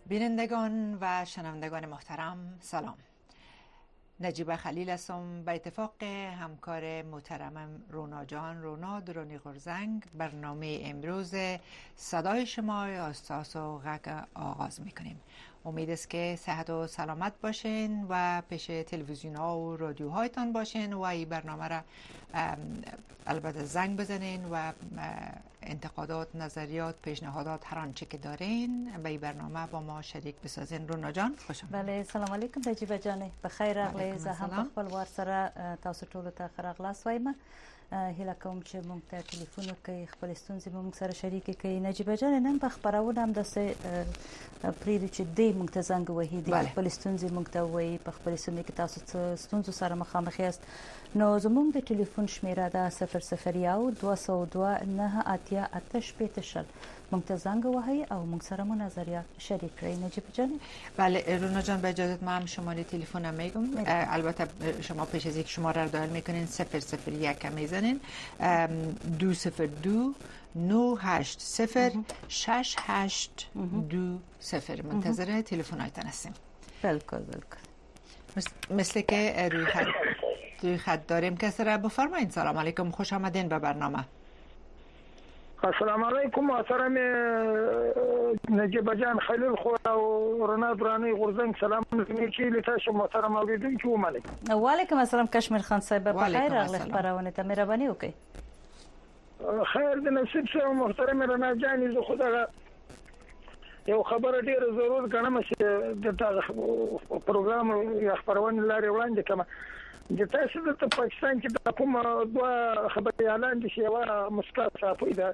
بینندگان و شنوندگان محترم سلام. نجیبه خلیل هستم. به اتفاق همکار محترمم رونا جان رونا درونی غرزنگ برنامه امروز صدای شما استاس و غگ آغاز میکنیم. امید است که صحت و سلامت باشین و پیش تلویزیون ها و رادیوهایتان باشین و این برنامه را البته زنگ بزنین و انتقادات، نظریات، پیشنهادات هر آنچه که دارین به این برنامه با ما شریک بسازین. رونا جان خوش آمدید. بله سلام علیکم نجیبه جان، بخیر راغلی. زه هم په خپل وار سره تاسو ټول ته ښه راغلاست وایم. هیله کوم چې موږ ته ټلیفون وکړئ، خپل ستونزې موږ سره شریکې کړئ. نجیبه جان نن په خبرونه هم داسې پرېږدو چې دی موږ ته زنګ ووهي، د خپل ستونزې موږ ته ووایي په خپل سیمه کې تاسو څه ستونزو سره مخامخ یاست. نو زموږ د ټلیفون شمیره ده 001 202 9880 موږ ته زنګ ووهئ او موږ سره مو نظریات شریک کړئ. نجیبه جان. بله رونا جان، به اجازت ما هم شماره تلفن میگم. البته شما پیش از اینکه شماره رو دایل میکنین 001 میزنین 202 980 6820 منتظر تلفن هایتان هستیم. بالکل. مثل که روی خط داریم. کسی را بفرمایید. سلام علیکم، خوش آمدین به برنامه. السلام علیکم محترم نجیبه جان خلیل خو او رونا درانی غرزنگ سلام میکنم تاسو محترم اوریدونکو ومنئ. وعلیکم السلام کشمیر خان صاحب، بخیر راغلی. خبرونه ته مهرباني وکړئ. خیر د نصیب سره محترم رونا جان، زه خدای یو خبره ډیره ضرور غنم چې د پروګرام یا خبرونه لاري وړاندې کوم. د تاسو د پاکستان کې د کوم دوه خبري اعلان دي چې یو مسکات صافي ده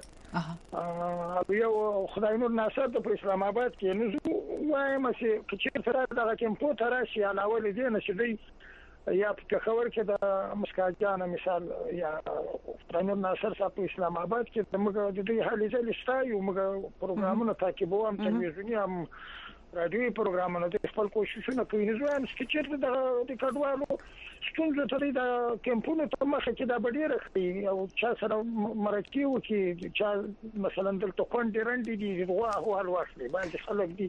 او یو خدای نور ناصر په اسلام آباد کې نو وایم چې چې تر دا کمپو تر شي علاوه دې نه شي یا په خبر کې د مسکات جان مثال یا خدای نور ناصر په اسلام آباد کې موږ د دې حالې ځل ستایو، موږ پروګرامونه تعقیبو هم تلویزیونی هم رادیوي پروګرامونه د خپل کوششونه کوي. نو زه هم چې د کډوالو ستونزې ته د کمپونو ته مخه کې دا ډېر ښه او چا سره مرکه وکړي، چې مثلا دلته کونډې رنډې دي دغه حال واخلي باندې خلک دي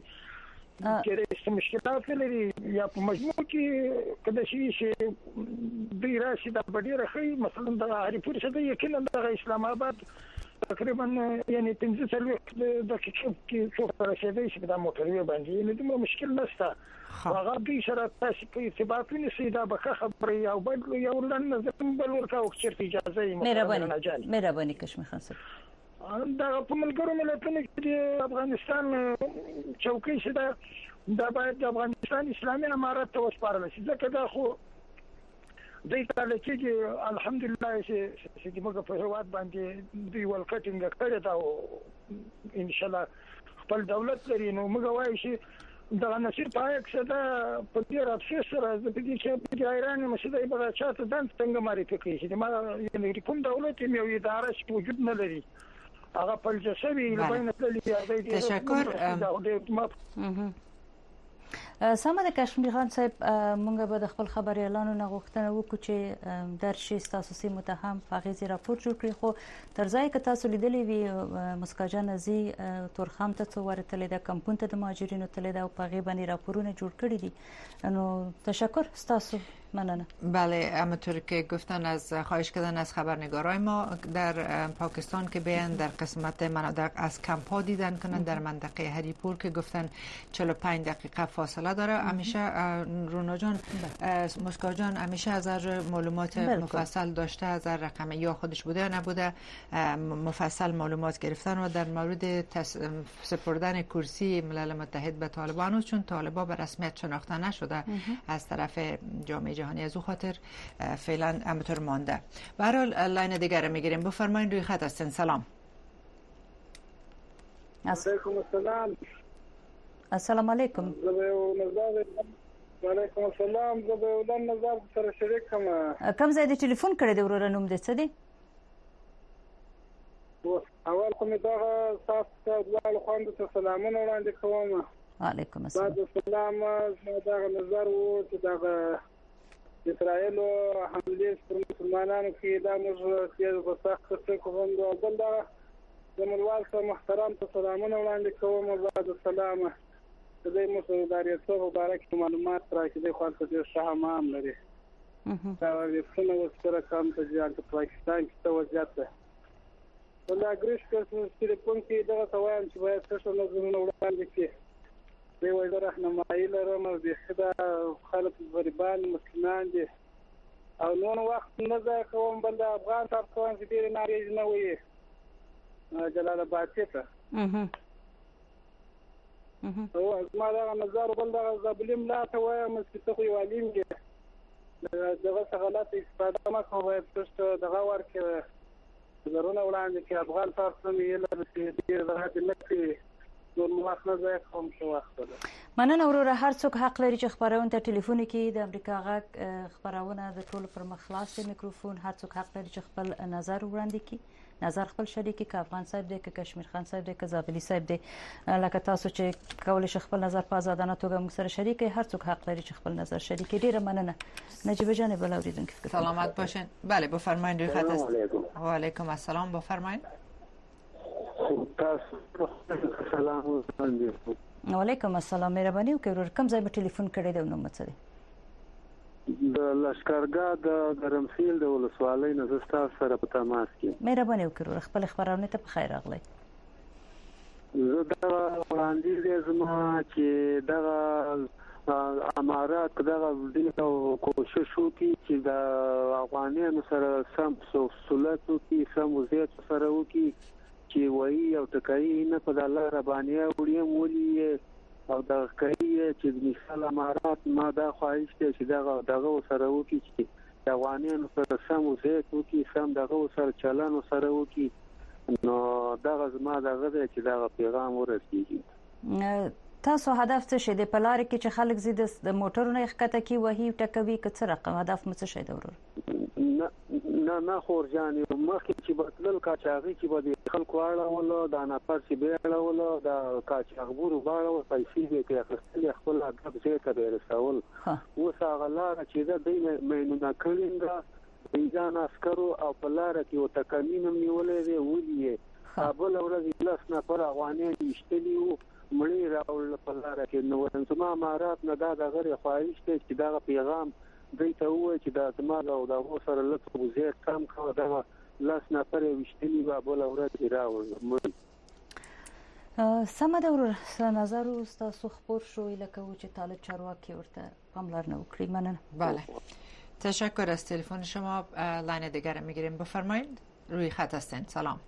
چې مشکلات لري یا په مجموع کې کله چې دوی راشي دا ډېر ښه. مثلا د هریپور څخه یقینا د اسلام آباد تقریبا یعنی 15 دقیقې کې څو رسیدای شي د موټروي باندې، یعنی دومره مشکل نشته. هغه دوی سره تاسو په ارتباط ونیسئ دا به خبرې او بل یو لن نظم بل ورکاو چې اجازه یې مهرباني کشمیر خان صاحب. دا په ملګرو ملتونو کې د افغانستان چوکۍ شته دا باید د افغانستان اسلامي امارت ته وسپارل شي، ځکه دا خو دوی ته لکه الحمدلله چې موږ په هیواد باندې دوی ولکټینګ کړی دا او ان شاء الله خپل دولت لري. نو موږ وایو چې دا نصیر پایک صدا په دې راځي سره د دې چې د ایران مسله به چاته دان څنګه معرفي کوي چې ما یعنی کوم دولت یو اداره چې وجود نه لري هغه په جسوي لبین تللی. تشکر. سمه ده کشمیر خان صاحب، مونږ به د خپل خبري اعلانونه غوښتنه وکړو چې درشي تاسو سیمه ته هم فغیزي راپور جوړ کړی، خو تر ځای که تاسو لیدلې وي مسکاجان ازي تورخم ته څو ورتلې ده، کمپون ته د مهاجرینو تللی ده او په هغې باندې راپورونه جوړ کړي دي. نو تشکر تاسو. ممنونم. بله همونطور که گفتن از خواهش کردن از خبرنگارای ما در پاکستان که بیان در قسمت مناطق از کمپ ها دیدن کنن در منطقه هریپور که گفتن 45 دقیقه فاصله داره. همیشه رونا جان مسکا جان همیشه از معلومات مفصل داشته، از رقم یا خودش بوده یا نبوده مفصل معلومات گرفتن و در مورد سپردن کرسی ملل متحد به طالبان، چون طالبان به رسمیت شناخته نشده از طرف جامعه جهانی، از او خاطر فعلا همونطور مانده. به هر حال لاین دیگر رو میگیریم. بفرمایید روی خط هستین. سلام. علیکم السلام. السلام علیکم. وعلیکم السلام. زه به ولن نظر سره شریک کوم ځای د ټلیفون کړی دی ورور نوم دې څه دی؟ اول کوم دا تاسو ته د خوند ته سلامونه وړاندې کوم. وعلیکم السلام. بعد السلام. زه دا نظر وو چې دا اسرائیل حمله پر مسلمانانو کې دا موږ چې په سخت څه کوم دا بل دا زموږ محترم ته سلامونه وړاندې کوم. بعد السلام. د مخداریتوب مبارک معلومات راکړي د خپل څه سهام لري دا ورته نو سره کوم ته ځان په پاکستان کې توجه ده ولا ګریش چې په کې دا توان چې باید څه نه زموږ وړاندې کې دی وایي دا راهنمایي لرم د خدا خلک غریبان مسلمان دي او نو وخت نه ځای کوم بل افغان تاسو چې ډیر ناریز نه وي جلال آباد ته او ما دا نظر بل دا زبلیم لا ته وایم چې ته یو علیم دي دغه غلط استفاده ما کوي چې دغه ورکه زرونه وړاندې کې افغان تاسو یې له دې راځي نه کې نور مخنه ځای کوم څه وخت ده مننه وروره هر څوک حق لري چې خبرونه ته ټلیفون کې د امریکا غږ خبرونه د ټولو پر مخ خلاص میکروفون هر څوک حق لري چې خپل نظر وړاندې کړي نظر خپل شریک کې افغان صاحب دی کې کشمیر خان صاحب دی کې زابلی صاحب دی لکه تاسو چې کولای شئ خپل نظر په آزادانه توګه موږ سره شریک هر څوک حق لري چې خپل نظر شریک ډیره مننه نجیبه جان بل اوریدونکو سلامت باشین بله بفرمایید روی خط است و علیکم السلام بفرمایید سلام وعلیکم السلام مهرباني وکړئ کوم ځای په ټلیفون کړی دی نو مڅري د لشکرګاه د ګرمسیل د ولسوالۍ نه زستا سره په تماس کې مهرباني وکړئ خپل خبرونه ته په خیر راغلی زه دا وړاندیز زما چې دغه امارات دغه د کوشش وکړي چې د افغانانو سره سم سہولت وکړي سم وضعیت سره وکړي چې وایي او تکایي نه په الله ربانیه وړي مولي او دا کوي چې مثال امارات ما دا خواهش دی چې دغه سره وکړي چې د افغانانو سره سم وضعیت وکړي سم دغه سره چلن سره وکړي نو دغه زما دغه دی چې دغه پیغام ورسیږي تاسو هدف څه شي د پلار کې چې خلک زیات د موټرونو ښکته کی وਹੀ ټکوي کڅ رقم هدف مڅ شي د ورور نه خورجان مخکې چې بدل کاچاغي چې بده خلکو اړه د نفر چې بیاړه ولا د کاچاغبورو باړه پیسې کې اخستل خپل هدف زه ته رسول وساغلار چې د مینونه کلینګا ځان عسکرو او پلار کې وتکمینم نیولې دی ولې بل ورځ لاس نه پر افغاني اشتلی مړی راول په لار کې نو زما امارات نه دا غیر خواهش ته چې دا پیغام دوی ته وایي چې دا زما او دا سره لته وزیر کم کړه دا لاس نه پر وشتلی و بل ورځ راول مړی سم دا ور نظر تاسو خبر شو لکه چې طالب چارواکي ورته پاملرنه وکړي مننه بله تشکر از تلفن شما لاین دیگر میگیریم بفرمایید روی خط هستین سلام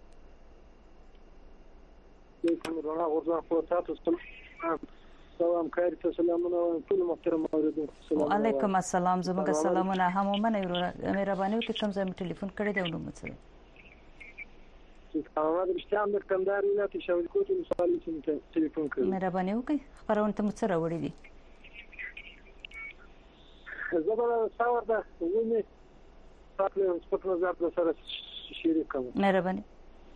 سلام خیر سلامونه ټول محترم اوریدونکو وعلیکم السلام زموږ سلامونه هم منه مهرباني وکړئ کوم ځای ټلیفون کړی دی نو مڅره احمد رشتیان د کندهار ولایت شاول کوټ مثالي چې ټلیفون کړی مهرباني وکړئ خبرونه ته مڅره وړي دي زبر څاور ده ونی تاسو سپک نظر سره شریک کوم مهرباني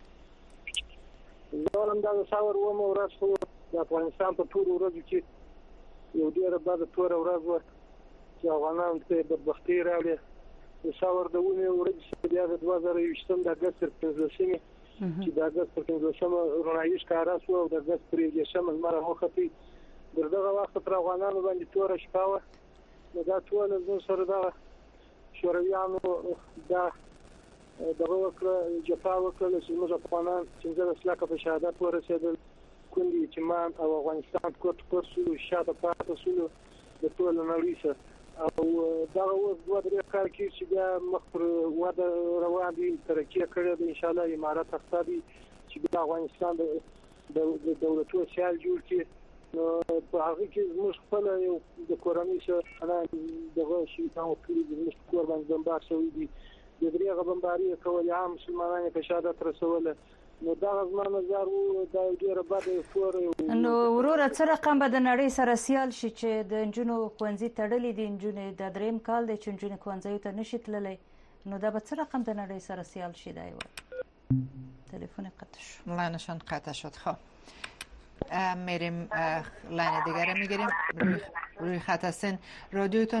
زولم دا څاور و مو راځو د افغانستان په ټول ورځو کې یو ډیره بعد تور ورځ و چې افغانان ته د بختي راوړي څاور د ونی ورځ چې د 2020 د اگست پر 15 چې د اگست پر 15 رونایش کار اسو او د اگست پر 15 مره وختي دغه وخت پر افغانانو باندې تور شپاوه دا ټول زموږ سره دا شورویانو دا دغه وکړه جفا وکړه چې موږ افغانان چې زړه په شهادت ورسېدل کوندي چې مان او افغانستان کوټ سولو شاته پاتې سولو د ټول نړۍ سره او دا اوس دوه درې کال کې چې بیا مخ پر وده روان دي ترقی کړي د ان شاء الله امارات اقتصادي چې د افغانستان د دولتونو سیال جوړ کړي نو په هغه کې موږ خپل یو د کورنۍ سره دغه شي تاسو کړی د موږ کور باندې بمبار شوی دي د دریغه بمباری کول عام مسلمانانو په شهادت رسوله نو دا زموږ نظر وو دا ډیره بده فور نو ورور څه رقم به د نړۍ سره سیال شي چې د انجونو خوانزي تړلې دي انجونې د دریم کال د چنجونې خوانزي ته نشي تللی نو دا به څه رقم د نړۍ سره سیال شي دا یو تلفن قطع شد لاینشان قطع شد خب میریم لاین دیگر میگیریم روی خط هستین رادیوتون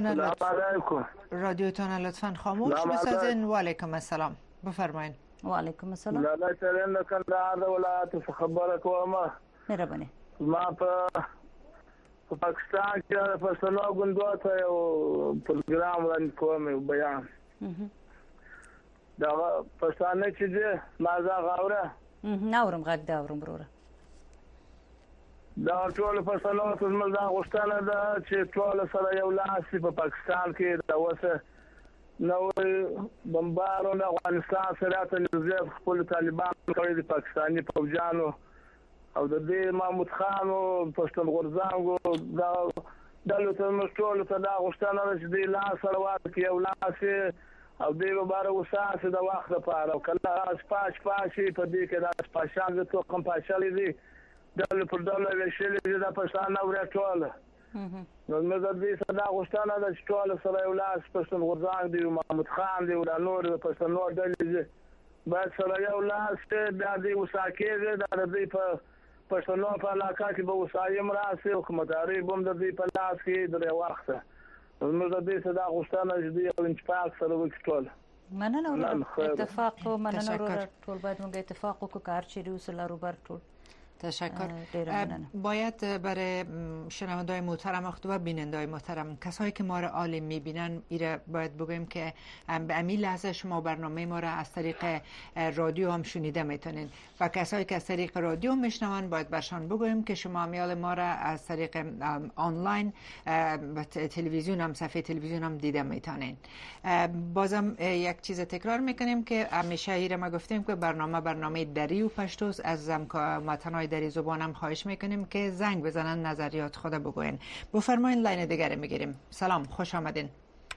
لطفا خاموش بسازین و علیکم السلام بفرمایید و علیکم السلام لا ترين كندهار ولایت خبرك وما مهرباني ما په په پاکستان کې د پښتنو غونډو ته یو پروګرام وړاندې کوم بیان دا پښتانه چې دې مازه غاوره ناورم غږ دا اورم وروره دا ټول پښتنو ته زموږ دا غوښتنه ده چې ټول سره یو لاس په پاکستان کې دا وسه نو بمبارو د افغانستان سره ته نږدې خپل طالبان کړي د پاکستاني فوجانو او د دې محمود خان او پښتون غورځنګو دا دلته مشټول ته دا غوښتنه ده چې د لاس سره واکې یو لاس او د مبارک وساسه د وخت لپاره او کله سپاش پاشي په دې کې دا سپاشان د تو کوم پاشلې دي دل پر دل ویشلې د پښتانه ورټول نو موږ د دې صدا غوښتنه د ټول سره یو لاس پښتون غورځنګ دی محمود خان دی او نور د پښتنو ډلې باید سره یو لاس د دې وساکې د دې په پښتنو په علاقه کې به وسایم راسي او کومداري بم د دې په لاس کې د وخت موږ د دې صدا غوښتنه چې یو انتفاق سره وکړو مننه اتفاق مننه ټول باید موږ اتفاق وکړو کار چې رسول روبر ټول تشکر. باید برای شنونده‌های محترم و بیننده‌های محترم کسایی که ما را عالم می‌بینن ایره باید بگویم که به همین لحظه شما برنامه ما را از طریق رادیو هم شنیده میتونین و کسایی که از طریق رادیو میشنون باید برشان بگویم که شما میال ما را از طریق آنلاین و تلویزیون هم صفحه تلویزیون هم دیده میتونین. بازم یک چیز تکرار میکنیم که همیشه ایره ما گفتیم که برنامه دری و پشتوست از همکارانای دری زبانم خواهش میکنیم که زنگ بزنن نظریات خود بگوین. بفرمایین لاین دیگه میگیریم. سلام خوش آمدین.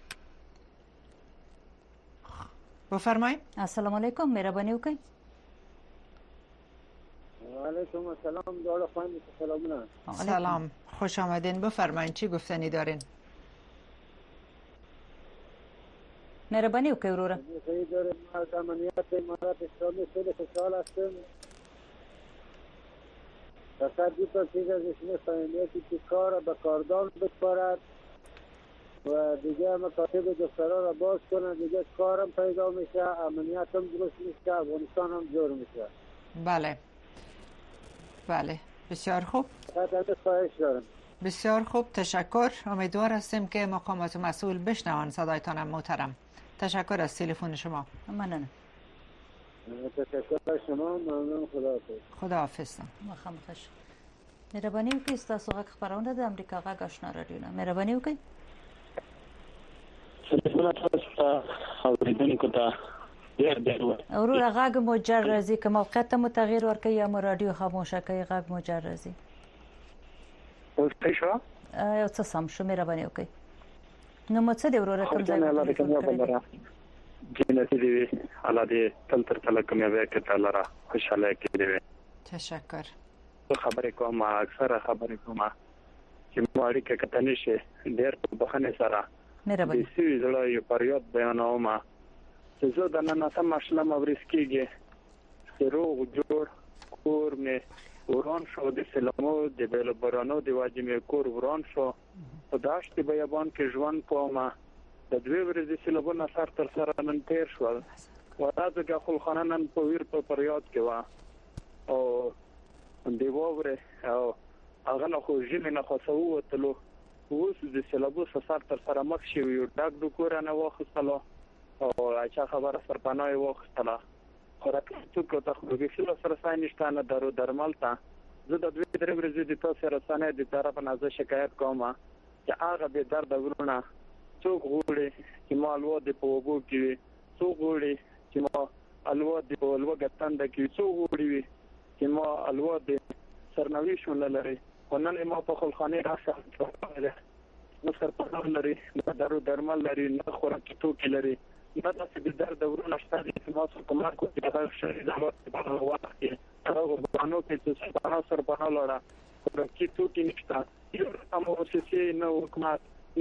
بفرمایین. السلام علیکم مهربانی وکړئ. علیکم السلام داور خانم سلامونه. سلام خوش آمدین. بفرمایین چی گفتنی دارین؟ مهربانی وکړئ وروره. سید ما امنیت امارات اسلامی خیلی خوشحال هستم. فقط دو تا چیز از اسم صمیمیتی که کار به کاردان بسپارد و دیگه مکاتب دخترها را باز کنند دیگه کارم پیدا میشه امنیت هم درست میشه افغانستان هم جور میشه. بله بله بسیار خوب. فقط خواهش دارم. بسیار خوب تشکر. امیدوار هستیم که مقامات مسئول بشنوان صدایتان محترم. تشکر از تلفن شما. ممنون. تشکر شما ممنون. خداحافظ. مخامخش. مهرباني وکړئ تاسو غږ خبرونه د امریکا غږ آشنا رادیو نه مهرباني وکړئ. سلام تاسو اوریدونکو ته ورور غږ مجرزي که موقعیت ته متغیر ورکړي یا مو رادیو خاموشه کوي غږ مجرزي. اوس ښه یو څه سم شو مهرباني وکړئ. نو مو څه دی ورور کوم ځای جنتی دی الله دې تل تر تل کامیابی کې تعالی را خوشاله کړي. تشکر. خبرې کوم اکثره خبرې کوم چې موري کې کتنې شي ډېر په بخنه سره مهرباني. سوي زړه یو پریاد بیانوم چې زه د نن سم مشله موريس کېږي چې روغ جوړ کور مې وران شو د سلامو د بل برانو د واجب کور وران شو په داشت بیابان کې ژوند کومه د دوی ورځې سلامونه سر تر سره نن تیر شو ورته که خپل خانان په ویر په پریاد کې وا او دیواره او هغه له خو ژمنه نه خاصو وتلو اوس د سلابو سر تر سره مخ شي یو ډاک د کور نه واخستلو او اچھا خبره سرپناه واخستله خورات څوک ته خو به فل سره ساينشتانه درو درمل ته زه د دوی درې ورځې د تاسو سره سنه د طرف نه زه شکایت کوم چې هغه به درد ورونه څوک غوړي چې مالو د پوغو کې څوک غوړي چې ما الوه د پوغو غتند کې څوک غوړي چې ما الوه د سرنوي شول لري ونن ما په خلخانه راځه نو سرپناه لري درو درمل لري نه خوراک توکي لري دا د درد ورونه شته چې ما څه کومه کوي دا شری د هغه وخت کې هغه باندې چې سرپناه لرا خوراک توکي نشته یو هم اوسې نه حکومت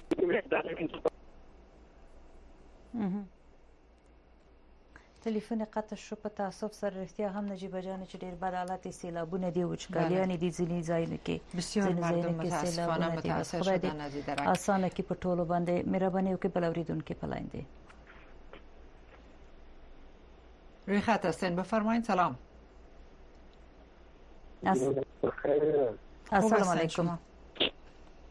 تلیفون قطع شو په تاسف سره رښتیا هم نجیب جان چې ډیر بد حالت سیلابونه دی وچکالیان دي ځینې ځایونه کې بسیار مردم متاسفانه متاثر شدن از این درک آسانه کې په ټولو باندې مهرباني وکړئ بل اوریدونکو په لاین دی روی خط هستین بفرمایید. سلام. السلام علیکم.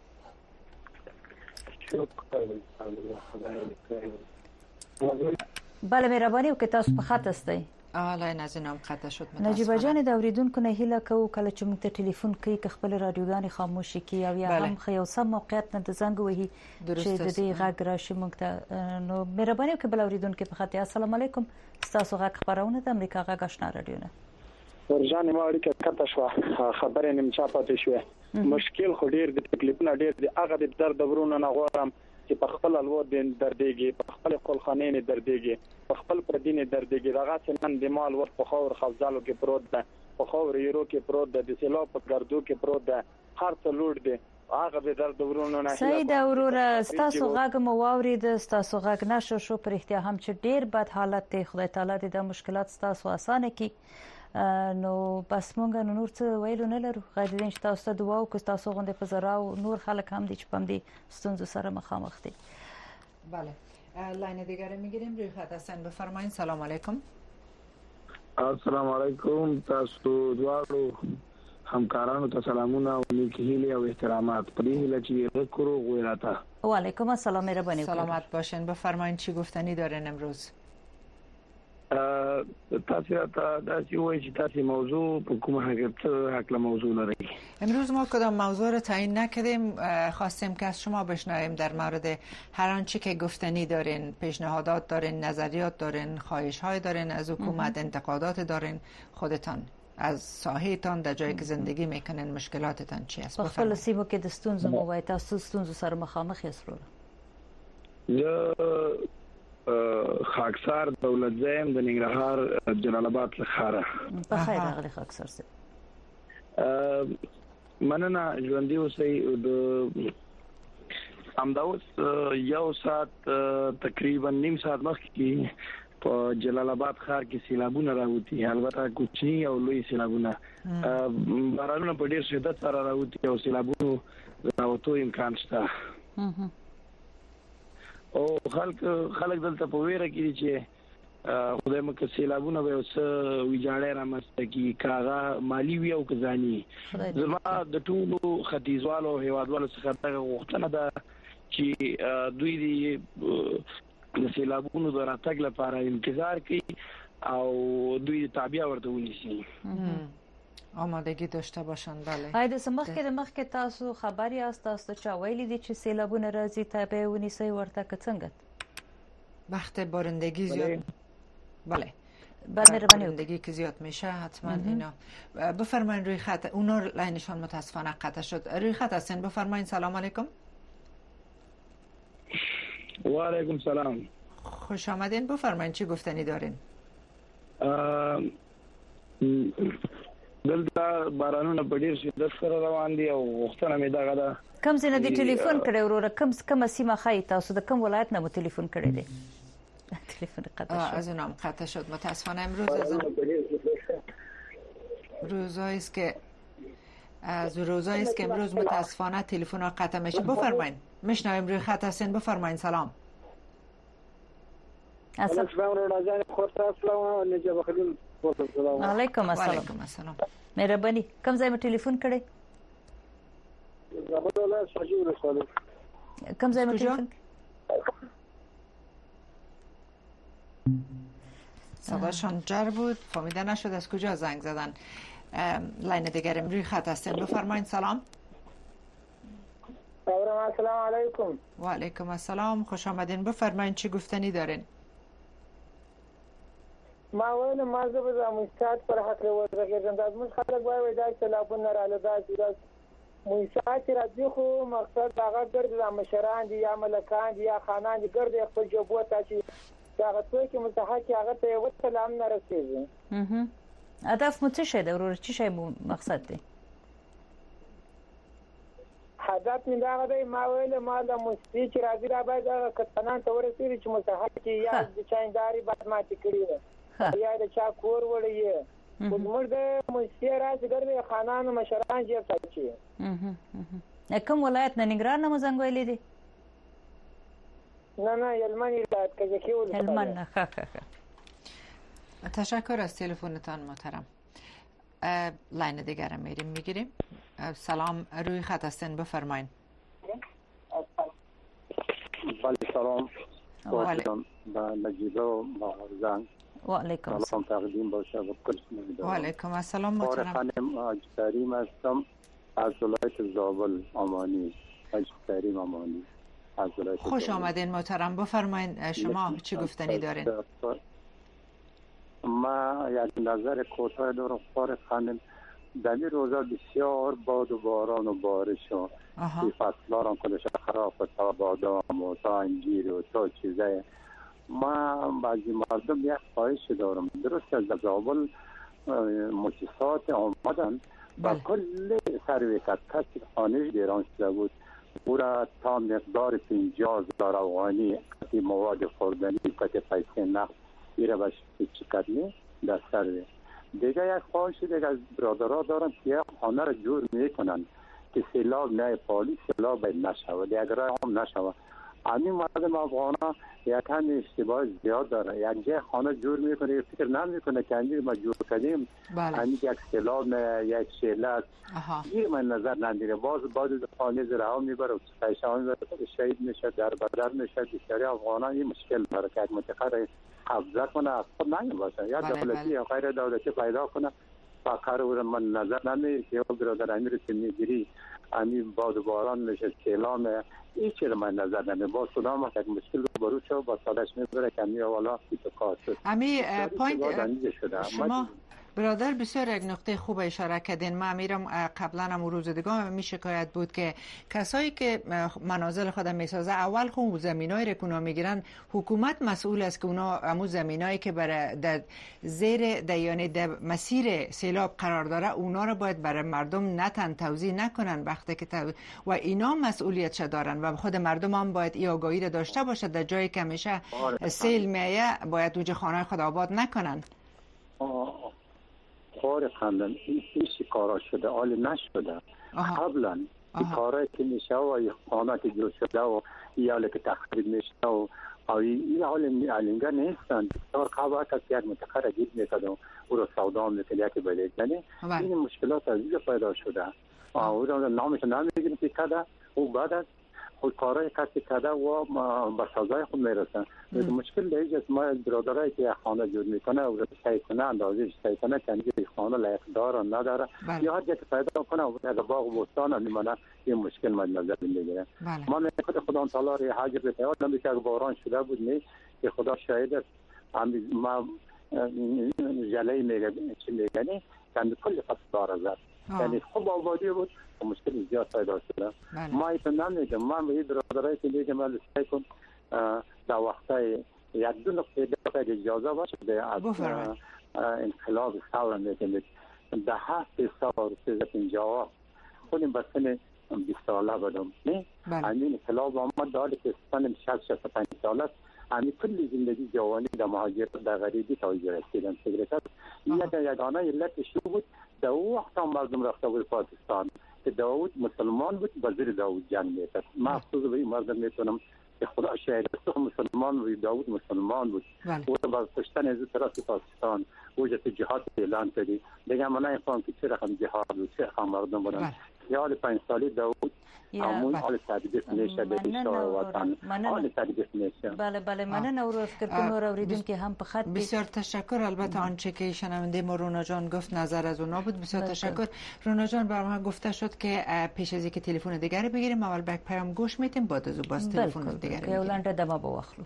بله مهرباني وکړئ تاسو په خط استئ. لاین از اینام قطع شد. نجیبه جان د اوریدونکو نه هیله کوو کله چې موږ ته ټلیفون کوي که خپل رادیوګانې خاموش کړي او یا هم یو سم موقعیت نه د زنګ وهي چې د دې غږ راشي موږ ته. نو مهرباني وکړئ بل اوریدونکو په خط. السلام علیکم، تاسو غږ خبرونه د امریکا غږ آشنا رادیو نه ورجانې ما اړیکه قطع شوه، خبرې نیم چا پاتې شوه. مشکل خو ډیر د تکلیفونه ډیر دي. هغه د درد ورونه نه غواړم چې په خپل الوت دین دردېږي، په خپل قلخانې نه دردېږي، په خپل پردین دردېږي. دغه چې نن د مال ور په خور خفزالو کې پروت ده، په خور یورو کې پروت ده، د سیلاب په ګردو کې پروت ده، هر څه لوړ دي. هغه د درد ورونه نه سید اوروره ستاسو غږ مو واورید، ستاسو غږ نشو شو پر احتیا هم چې ډیر بد حالت دی. خدای تعالی دې د مشکلات ستاسو اسانه کړي. نو بس مونږ نور څه ویلو نه لرو غیر دې چې تاسو ته دعا وکړو تاسو غونډه په زرا او نور خلک هم دي چې پم دي ستونزو سره مخامخ دي. بله لاین دیگه میگیریم روی خط هستن. بفرمایید. سلام علیکم. السلام علیکم. تاسو دواړو همکارانو ته سلامونه او نیکی هیله او احترامات. پرې هیله چې وکړو غوړاته. و علیکم السلام مهربانی. سلامت باشین. بفرمایید چی گفتنی دارین امروز؟ تاسو ته داسې وایي چې تاسو موضوع په کومه حق موضوع لري؟ امروز ما کدام موضوع رو تعیین نکردیم، خواستیم که از شما بشنویم در مورد هر آنچه که گفتنی دارین، پیشنهادات دارین، نظریات دارین، خواهش‌های دارین از حکومت، انتقادات دارین، خودتان از ساحه‌تان در جایی که زندگی میکنین مشکلاتتان چی است؟ خپل سیمو کې د ستونزو مو وایي تاسو ستونزو سره مخامخ یاست. خاکسار دولت زیم د ننګرهار جلال آباد لخاره. په خیر راغلی خاکسار سره. مننه ژوندۍ اوسئ. د همداوس یو ساعت تقریبا نیم ساعت مخکې په جلال آباد ښار کې سیلابونه راوتی، البته کوچني او لوی سیلابونه. بارانونه په ډیر شدت سره راوتی او سیلابونو راوتو امکان شته. او خلک دلته په ویره کې چې خدای مکه سیلابونه به اوس ویجاړه رامسته کی کاغه مالی وی او کزانی. زما د ټولو ختیځوالو هیوادوالو څخه دا غوښتنه ده چې دوی د سیلابونو د راتګ لپاره انتظار کوي او دوی تابع ورته ونیسي. آمادگی داشته باشند. بله. آیا د مخ کې تاسو خبري است تاسو چا ویلي دي چې سیلابونه راځي تابع ونیسي ورته که څنګه؟ وقت بارندگی زیاد. بله. بارندگی که زیاد میشه حتما اینا. بفرمایید روی خط. اونا لاینشان متاسفانه قطع شد. روی خط هستین. بفرمایید. سلام علیکم. و علیکم سلام. خوش آمدین. بفرمایید چی گفتنی دارین؟ دلته بارانونه په ډیر شدت سره روان دي او وختونه مې دغه ده. کوم ځای نه دی ټلیفون کړی وروره؟ کوم سیمه خای تاسو د کوم ولایت نه مو ټلیفون کړی دی؟ ټلیفون قطع شد. از اونم قطع شد متاسفانه. امروز روزایی است که امروز متاسفانه تلفن ها قطع میشه. بفرمایید. میشنویم. روی خط هستین. بفرمایید. سلام. علیکم السلام. مهرباني. کوم ځای مې ټلیفون کړی؟ کوم ځای مې ټلیفون؟ صداشان جر بود. فهمیده نشد از کجا زنگ زدن. لاین دیگرم روی خط هستین. بفرمایید. سلام. السلام علیکم. و علیکم السلام. خوش آمدین. بفرمایید چی گفتنی دارین؟ ما ویل ما زه به موسسات پر حق ورغږیږم. دا موږ خلک وایي دا سیلابونه رااله دا موسسات راځي خو مقصد هغه ګرځي د مشران دي یا ملکان دي یا خانان دي ګرځي خپل جوبو ته چې هغه څوک چې مستحق هغه ته یو سلام نه رسیږي. هدف مو څه شی دی ورور؟ څه شی مو مقصد دی؟ هدف مې دا دی ما ویل ما د موسسې چې راځي را باید هغه کسانان ته ورسېږي چې مستحق یا د چانداري باید ماتې کړي ده یا د چا کور وړي موږ د موسسې راځي ګرځي خانان مشران جیب ساتي. کوم ولایت نه ننګرهار نه زنګ ویلې دي؟ نه هلمند ولایت کې کېول. هلمند. تشکر از تلفنتان محترم. لاین دیگر میگیریم. سلام. روی خط هستین. بفرمایید. بله سلام. علیکم. با نجیبه و زنگ. و علیکم سلام تقدیم باشه و کل و علیکم السلام محترم. خانم کریم هستم از ولایت زابل امانی. کریم امانی از ولایت خوش آمدین محترم. بفرمایید شما چی گفتنی دارین؟ ما یک نظر کوتاه دارم خانم. در این روزا بسیار باد و باران و بارش و فصل‌ها را کلش خراب و تا بادام و تا انجیر و تا چیزای. ما بعضی مردم یک خواهش دارم. درست از زابل مؤسسات آمدن و کل سروی کسی خانش دیران شده بود او را تا مقدار 50,000 افغانی کتی مواد خوردنی کتی پیسه نقد ایره باش چی کردنی در سروی. دیگه یک خواهش دیگه از برادرها دارم که یک خانه را جور میکنن که سیلاب نه پالی سیلاب باید نشود یک رای هم نشود. همین مردم افغانا یک هم اشتباه زیاد داره. یک جای خانه جور میکنه فکر نمیکنه که همین ما جور کردیم همین یک سیلاب نه یک شیلت این من نظر نمیره. باز خانه زرها میبره و پیشان میبره شهید میشه در بدر میشه. بسیاری افغانا این مشکل داره که یک منطقه قبضه کنه از خود نمی باشه یا دولتی یا غیر دولتی پیدا کنه فقر او من نظر نمیره که برادر امیر که میگیری همین باد و باران میشه سیلام این چیز من نظر نمیره. با صدام یک مشکل برو شو با سالش میبره که همین اولا تو کار شد همین پوینت شما برادر بسیار یک نقطه خوب اشاره کردین. ما امیرم قبلا هم روز دیگه می شکایت بود که کسایی که منازل خود میسازه اول خود زمینای رکونا میگیرن حکومت مسئول است که اونا همون زمینایی که برای در زیر یعنی در مسیر سیلاب قرار داره اونا رو باید برای مردم نتن توزیع نکنن وقتی که و اینا مسئولیتش دارن و خود مردم هم باید این آگاهی رو داشته باشه در جایی که میشه سیل میایه باید اوج خانه خود آباد نکنن. خور خندن این کارا شده آلی نشده قبلا این کارایی که میشه و این خانه که جور شده و ایاله که تخریب میشه و این حال علنگه نیستن. بسیار قبل کسی یک منطقه را گیر میکرد و او را سودا میکرد که بلید یعنی این مشکلات از اینجا پیدا شده. او را نامش نمیگیم که کده او بعد از خود کارای کسی کرده و به سزای خود میرسن. مشکل دیگه است ما برادرایی که خانه جور میکنه و سعی کنه اندازه‌اش سعی کنه که این خانه لایق داره نداره یا هر جایی که پیدا کنه و اگه باغ و بستان میمونه این مشکل مد نظر میگیره. ما میگه خدا تعالی ری حاجت به تعالی نمی که باران شده بود نه که خدا شاهد است. ما جلای میگه چی میگنی که کل فصل داره یعنی خوب آبادی بود و مشکل زیاد پیدا شده. ما ایتون نمیگم ما به این برادرایی که میگم من سعی کن در وقتای یک دو نقطه دقیقه اجازه باشه از انقلاب ثوره میگم در 7 سال 350 خودم به سن 20 ساله بودم نه همین انقلاب آمد داره که سن 65 ساله است. همین کل زندگی جوانی در مهاجرت در غریبی تا اینجا رسیدم. فکر یگانه علت شو بود در وقت هم مردم رفته بود پاکستان که داود مسلمان بود وزیر داود جنگ میکرد. من افسوس به این مردم میتونم که خدا شاهد است مسلمان و داود مسلمان بود او با کشتن از طرف پاکستان وجه جهاد اعلان کردی دیگه من نمیفهم که چه رقم جهاد بود چه رقم مردم بودن. خیال 5 ساله داود همون حال تدبیر میشه به اشاره وطن حال تدبیر میشه. بله من رو فکر کنم رو اوریدیم که هم په خط بسیار تشکر. البته آنچه که شنونده ما رونا جان گفت نظر از اونا بود. بسیار تشکر رونا جان. برام گفته شد که پیش از اینکه تلفن دیگه بگیریم اول بک پیام گوش میتیم بعد از باز تلفن دیگه که اولنده دما بواخلو.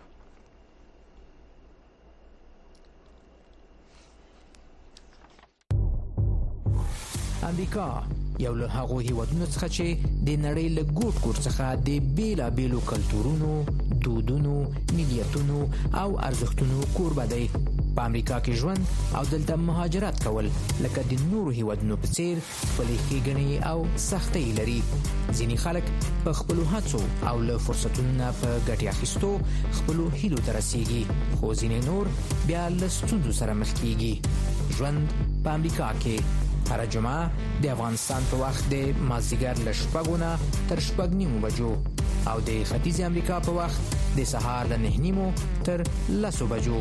امریکا یو له هغو هیوادونو څخه چې د نړۍ له ګوټ ګوټ څخه د بیلابیلو کلتورونو، دودونو، ملیتونو او ارزښتونو کوربه دی. په امریکا کې ژوند او دلته مهاجرت کول لکه د نورو هیوادونو په څیر خپلې ښېګڼې او سختۍ لري. ځینې خلک په خپلو هڅو او له فرصتونو نه په ګټې اخیستو خپلو هیلو ته رسیږي، خو ځینې نور بیا له ستونزو سره مخ کیږي. ژوند په امریکا کې هر جمعه د افغانستان په وخت د مازدیګر له 6 نه تر 6:30 بجو او د ختیځ امریکا په وخت د سهار له 9:30 تر 10 بجو.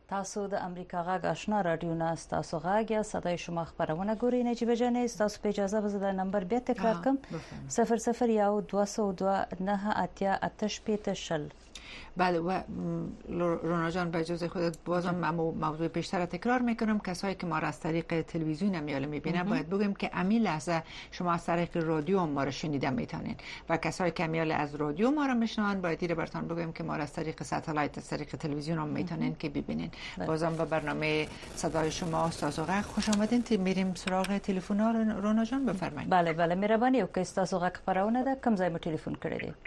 تاسو د امریکا غږ آشنا رادیو نه تاسو غږ یا صدای شما خبرونه ګورئ. نجیبه جان تاسو په اجازه به د نمبر بیا تکرار کوم 00120988 بله و رونا جان به اجازه خودت بازم موضوع بیشتر تکرار میکنم. کسایی که ما را از طریق تلویزیون میال میبینن باید بگیم که امی لحظه شما از طریق رادیو ما را شنیده میتونین و کسایی که میال از رادیو ما را میشنون باید دیره براتون بگیم که ما را از طریق ساتلایت از طریق تلویزیون هم میتونین که ببینین. بازم به برنامه صدای شما استاد غږ خوش آمدین. میریم سراغ تلفن ها. رونا جان بفرمایید. بله مهربانی او که استاد غږ خبرونه ده کوم ځای مو تلیفون کړی دی؟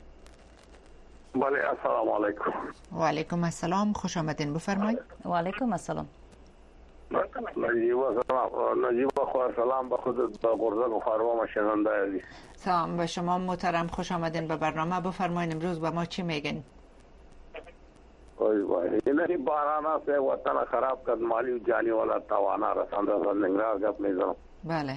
بله السلام علیکم. و علیکم السلام، خوش آمدین بفرمایید. و علیکم السلام. نجیبا خواه سلام به خودت با قرزک و فارما شنونده دی. سلام به شما محترم، خوش آمدین به برنامه. بفرمایید امروز با ما چی میگین؟ این باران سے وطن خراب کرد مالی و جانی والا توانا رسانده ننگرار گپ میزنم. بله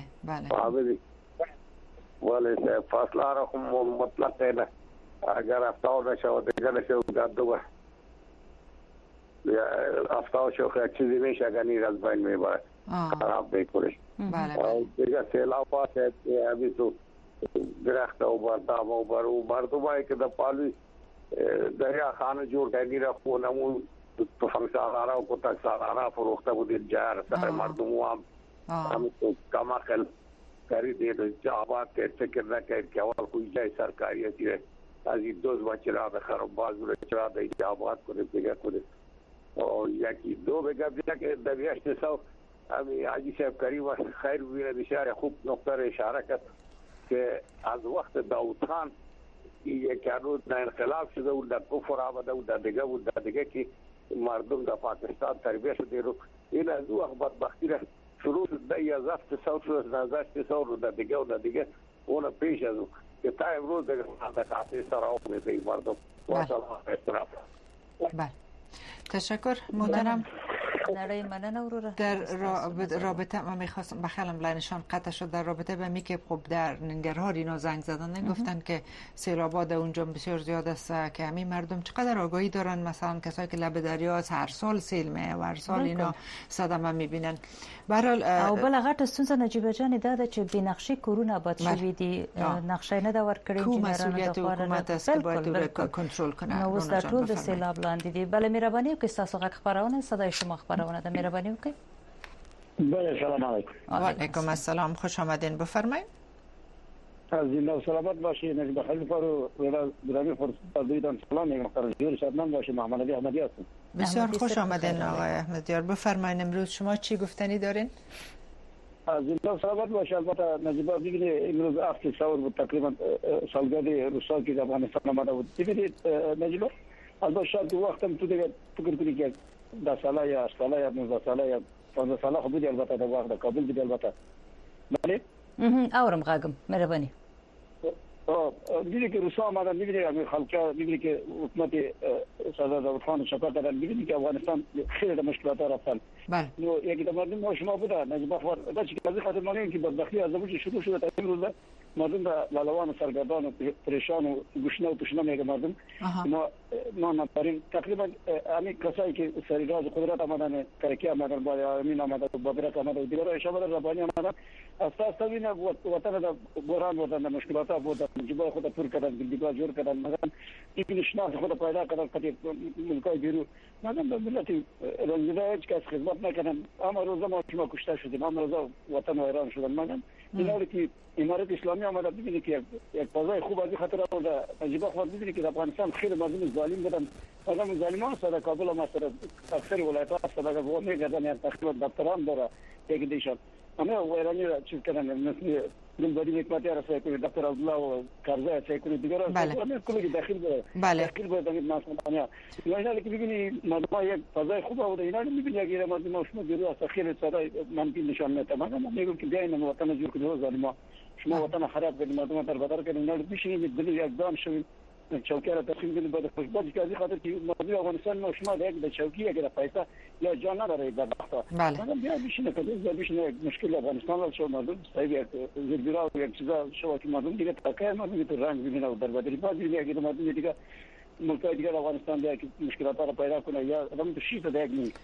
ولی فاصله را خود مطلق نه. اگر افتاو نشه دیگه نشه گردو با افتاو شو خیلی چیزی میشه اگر نیر از بین میبره خراب میکنه. دیگه سیلاب باشه ابھی تو درخت او بردام او برو مردمایی که در پالوی دریا خانه جور کردی را خونمون تفنگ سالارا و کتک سالارا فروخته بودید جهر سر مردمو هم تو کماخل کردید جوابات که فکر نکرد که اول کوئی جای سرکاری هستی از این دوز با چرا بخرم باز رو چرا به جوابات کنه بگه کنه و یکی دو بگه بگه که دویشت سو همی حاجی صاحب کریم خیر ببینه بسیار خوب نقطه اشاره کرد که از وقت داود خان یک روز انقلاب شده و در کفر آمده و در دیگه که مردم در پاکستان تربیه شده رو این از او بدبختی را شروع شده از افت سو شده از اشت سو رو در دیگه اون پیش از او که تا امروز دیگه در قاطع سراغ میده مردم و سلام احترام. بله تشکر محترم. در رابطه من میخواستم بخیلم لینشان قطع شد در رابطه به می که خب در ننگرهار اینا زنگ زدن گفتن که سیلابات اونجا بسیار زیاد است که همین مردم چقدر آگاهی دارن. مثلا کسایی که لب دریا از هر سال سیل میه و هر سال اینا صدمه میبینن. برحال او بل غټ ستونزه نجیبه جان ده چې بنقشې کورونه آباد شوي دي نقشه نه دا ورکړي چې مسئولیت حکومت است که باید کنترل کنه. نو اوس دا ټول د سیلاب لاندې دي. بله مهرباني وکړئ ستاسو غږ خپرونه صدای شما خبرونه ده مهرباني وکړئ. بله سلام علیکم. و علیکم السلام، خوش آمدین بفرمایید. زنده و سلامت باشی. نجیب خیلی فارو گرامی فرصت دیدم سلام میگم خرجور شادمان باشی. محمد علی احمدی هستم. بسیار خوش آمدین آقای احمدیار. بفرمایید امروز شما چی گفتنی دارین؟ زنده و سلامت باشی. البته نجیبا ببینید امروز هفته سال بود تقریبا سالگرد روسا که افغانستان آمده بود. ببینید نجیبا البته شاید وقتم تو دیگه فکر کنی که 10 ساله یا 8 ساله یا 19 ساله یا 15 ساله خو بودی البته د وخت د کابل دی البته. بله اورم غاګم مهرباني. دیدی که روسا آمدن دیدی که خلقا دیدی که حکومت صدر داود خان شکایت کردن دیدی که افغانستان خیلی مشکلات رفتن. بله. یکی دماغ شما بوده نجیب خبر داشت که از خاطر مانیم که بدبختی از اونجا شروع شده تا امروز مردم در لالوان و سرگردان و پریشان و گشنه و تشنه میگه مردم. ما نداریم تقریبا همین کسایی که سریراز قدرت آمدن ترکی آمدن با امین آمدن و بابرک آمدن و دیگر اشاره ربانی آمدن اساس تبین وطن در بحران بودن مشکلات بودن جبای خود پر کردن دیگر جور کردن مثلا این شناخت خود پیدا کردن کتی ملکای بیرو مثلا ملتی رنجیده هیچ کس خدمت نکردن اما روزا ما شما کشته شدیم اما روزا وطن و ایران شدن مثلا این که امارات اسلامی آمده ببینید که یک فضای خوب از این خاطر آورده نجیب خبر ببینید که افغانستان خیلی مردم ظالم بودن مردم ظالمان است در کابل هم است اکثر ولایت‌ها است در وہ میگردن یعنی تقریبا دفتران داره یک دیشان اما ایرانی را چیز کردن مثل دلبری حکمتی را سعی کنید دکتر عبدالله و کرزی سعی کنید دیگر را کلی داخل بود در مسئله اینا که ببینید مردم یک فضای خوب بوده اینا میبینید اگر مردم شما گروه است خیلی صدای منفی نشان میده من میگم که بیاین وطن جور کنید ظالما شما وطن خراب کردید مردم در بدر کردید اینا بشینید دل یک دام شوید چوکی را تقسیم کنید بعد خوشبختی که از این خاطر که مردم افغانستان ما شما در چوکی اگر پیسه یا جان نداره در وقتا مثلا بیا بشینه که بشینه مشکل افغانستان را شما مردم صحیح زیربیرا و یک چیزا شما که مردم دیگه تاکه مردم تو رنگ ببینه و در بدری باز ببینه اگر مردم دیگه ملکای دیگر افغانستان دیگه که مشکلات را پیدا کنه یا آدم شیفته دیگه.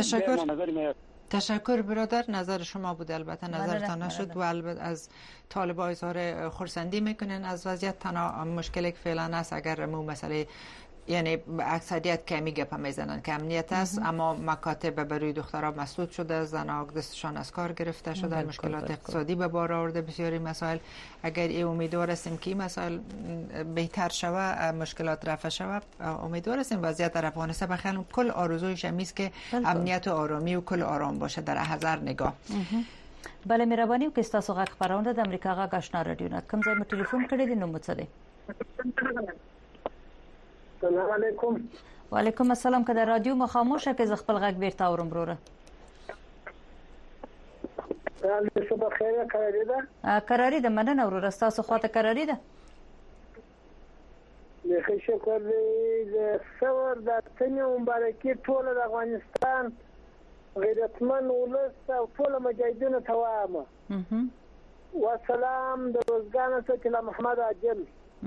تشکر برادر، نظر شما بود، البته نظرتان نشد و البته از طالبان اظهار خرسندی میکنن از وضعیت. تنها مشکلی که فعلا است اگر مو مسئله یعنی اکثریت کمی گپ میزنن که امنیت است، اما مکاتب بروی دخترها مسدود شده، زنها دستشان از کار گرفته شده، مشکلات اقتصادی به بار آورده بسیاری مسائل. اگر ای امیدوار هستیم که این مسائل بهتر شود، مشکلات رفع شود، امیدوار هستیم وضعیت در افغانستان بخیر. کل آرزویش همیست که امنیت و آرامی و کل آرام باشه در هزار نگاه. بله مهرباني وکړئ تاسو غږ خبرونه د امریکا غږ آشنا رادیو نه کوم ځای مو ټلیفون کړی دی نو مڅ دی. السلام علیکم. وعلیکم السلام. که در رادیو ما خاموشه که ز خپل غږ بیرته اورم وروره. صبح خیر. قراری ده؟ قراری ده. مننه وروره. تاسو خواته قراری ده؟ خو شکر دې څور د تنه مبارکي ټول د افغانستان غیرتمن ولس او ټول مجاهدینو ته وایم. والسلام د روزګان څخه محمد عادل.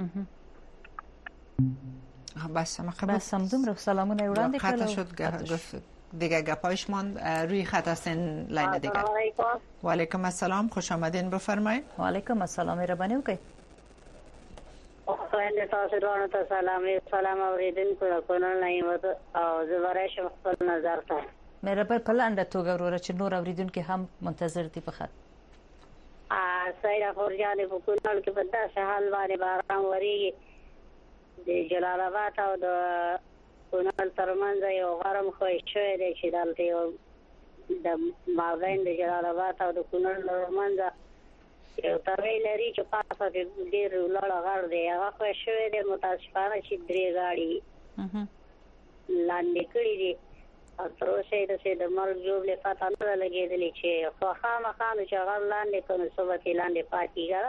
بس هم دومره سلامونه وړاندې کړل. خط شد دیگه گپایش ماند روی خط هستین لاین دیگر. و علیکم السلام، خوش آمدین، بفرمایید. و علیکم السلام. مهرباني وکړئ. خو تاسو ورته ته سلام اوریدونکو کونل نعمت او زبره شم خپل نظر ته. مهرباني په لاندې توګه وروره چې نور اوریدونکو هم منتظر دي په خط. سایره خورجان په کونل کې په داسې حال باندې باران وریږي د جلال آباد او د کونل ترمنځ یو غرم خوښ شوی دی چې دلته یو د مابین د جلال آباد او د کونل ترمنځ یو ترې لري چې پاسه ډېر لوړ غر دی. هغه خوښ شوی دی. متاسفانه چې درې غاړي لاندې کړي دي او تر اوسه د مرګ جوړې پته نه لګېدلې چې خو خامخا چې غر لاندې کنو صبح کې لاندې پاتې کېږي.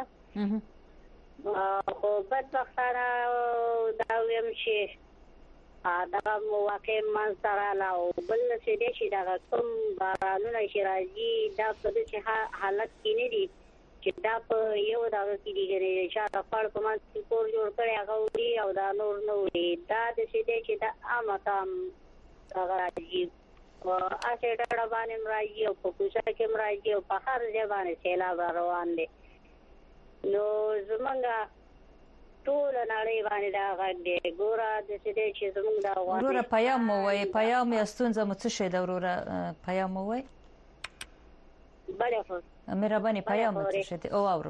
خو بدبختانه دا ویم چې دا مواقع منځته راغله او بل څه دی چې دغه کوم بارانونه چې راځي دا په داسې حالت کې نه دي چې دا په یو دغه کې دي چې چا د خړ په منځ کې کور جوړ کړی هغه وړي او دا نور نه وړي. دا داسې دی چې دا عامه کام هغه راځي او هسې ډډه باندې هم راځي او په کوڅه کې هم راځي او په هر ځای باندې سیلاب روان دی. نو زمونږ ټول نړۍ باندې دا غږ دی. ګوره داسې دی چې زمونږ د افغانستان وروره پیام مو وایي، پیام یا ستونزه مو څه شی ده وروره؟ پیام مو وایي. بله خو مهرباني پیام مو څه شی دی؟ او اورم.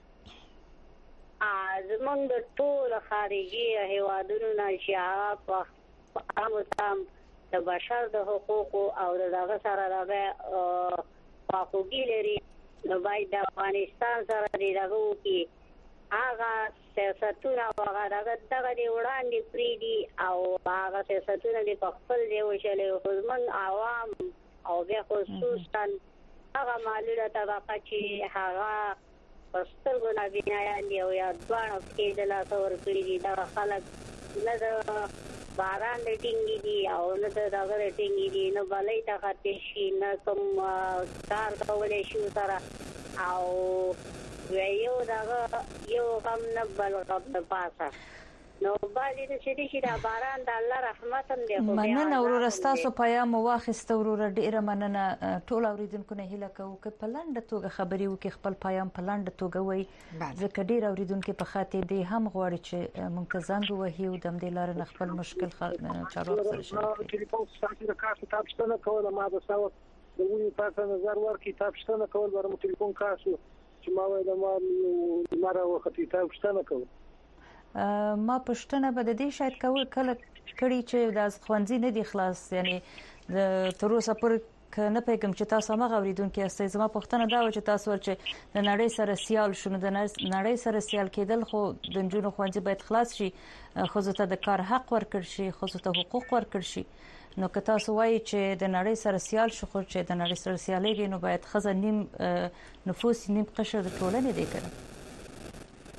زمونږ د ټول خارجي هیوادونو نه چې هغه په عامو تام د بشر د حقوقو او دغه سره دغه خواخوږي لري، نو باید د افغانستان سره دغه وکړي. هغه سیاستونه او هغه دغه دی وړاندې پرېږدي او هغه سیاستونه دی په خپل ځای وچلوي. خو زموږ عوام او بیا خصوصا هغه معلوله طبقه چې هغه په سترګو نابینایان دي او یا دواړه پښې د لاسه ورکړي دي، دغه خلک نه د باران د ټینګې دي او نه د دغه د ټینګې دي، نه بلۍ ته خطې شي، نه کوم کار کولی شي سره او یو دغه یو غم نه بل غم نه پاسه. نو باندې د شدي چې دا باران د الله رحمت هم دی. مننه وروره، ستاسو پیام مو واخیسته وروره، ډیره مننه. ټول اوریدونکو نه هیله کوو که په لنډه توګه خبرې وکړي، خپل پیام په لنډه توګه وایي، ځکه ډیر اوریدونکو په خاطر دی هم غواړي چې موږ ته زنګ ووهي او د همدې لارې نه خپل مشکل چارواکو سره شریک کړي. ټلیفون ساتي د کار ته پښتنه کوله ما د ساو د ویني پاتې نظر ورکړي ته پښتنه کول ورته ټلیفون کاسو چې ما وای د ما را وخت ته پښتنه کوله. ما پښتنه به د دې شاید کله کړي چې د ښوونځي نه دی خلاص، یعنی تر اوسه پورې نه پیګم چې تاسو هغه اوریدونکو یاستئ. زما پښتنه دا و چې تاسو ورچې د نړۍ سره سیال شونه، د نړۍ سره سیال کېدل خو د نجونو ښوونځي باید خلاص شي، ښځو ته د کار حق ورکړ شي، ښځو ته حقوق ورکړ شي. نو که تاسو وایي چې د نړۍ سره سیال شو، خو چې د نړۍ سره سیالېږي نو باید ښځه نیم نفوس نیم قشر د ټولنې دی کړي.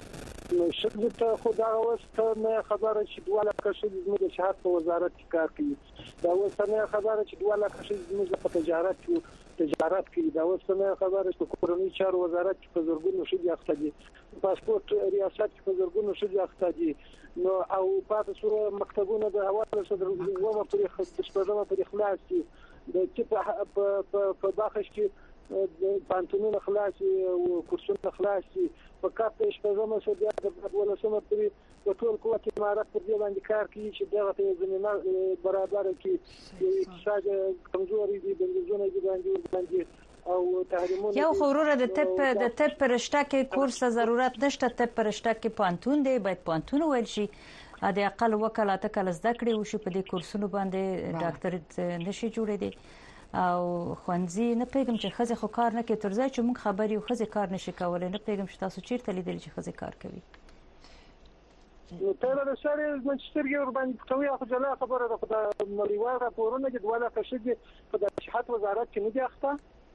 نو شګه ته خدا اوسته نه خبره چې دواله کښې زموږ د شهادت په وزارت کې کار کوي دا اوسنه خبره چې دواله کښې زموږ په تجارت کې دا اوسنه خبره چې کورنۍ چارو وزارت کې په زرګونو شګي اخته دي پاسپورت ریاست کې په زرګونو شګي اخته دي نو او پاتې سره مکتبونه د حواله صدر ومه پرې خصوصا پرې خلاص دي د چې په باخش کې پانتونونه خلاص او کورسونه خلاص په کاته شپږمه سده د ولسمه پرې د ټول قوت امارات پر دې باندې کار کوي چې دغه زمينه برابر کړي اقتصاد کمزوري دي بندونه دي باندې او تحریمونه یو خورره د طب پرشته کې کورس ضرورت نشته طب پرشته کې پانتون دی باید پانتون ویل شي د اقل وکالت کله زده کړې وشي په دې کورسونو باندې ډاکټر نشي جوړې دي او خوانزي نه پیغام چې خزه خو کار نه کوي ترځای چې موږ خبري او خزه کار نشي کولای نه پیغام چې تاسو چیرته لیدل چې خزه کار کوي نو ته له سره منچستر ور باندې کوي خو جلا خبره ده خدای نړیوال راپورونه چې دواله کشګي په صحت وزارت کې نه دي اخته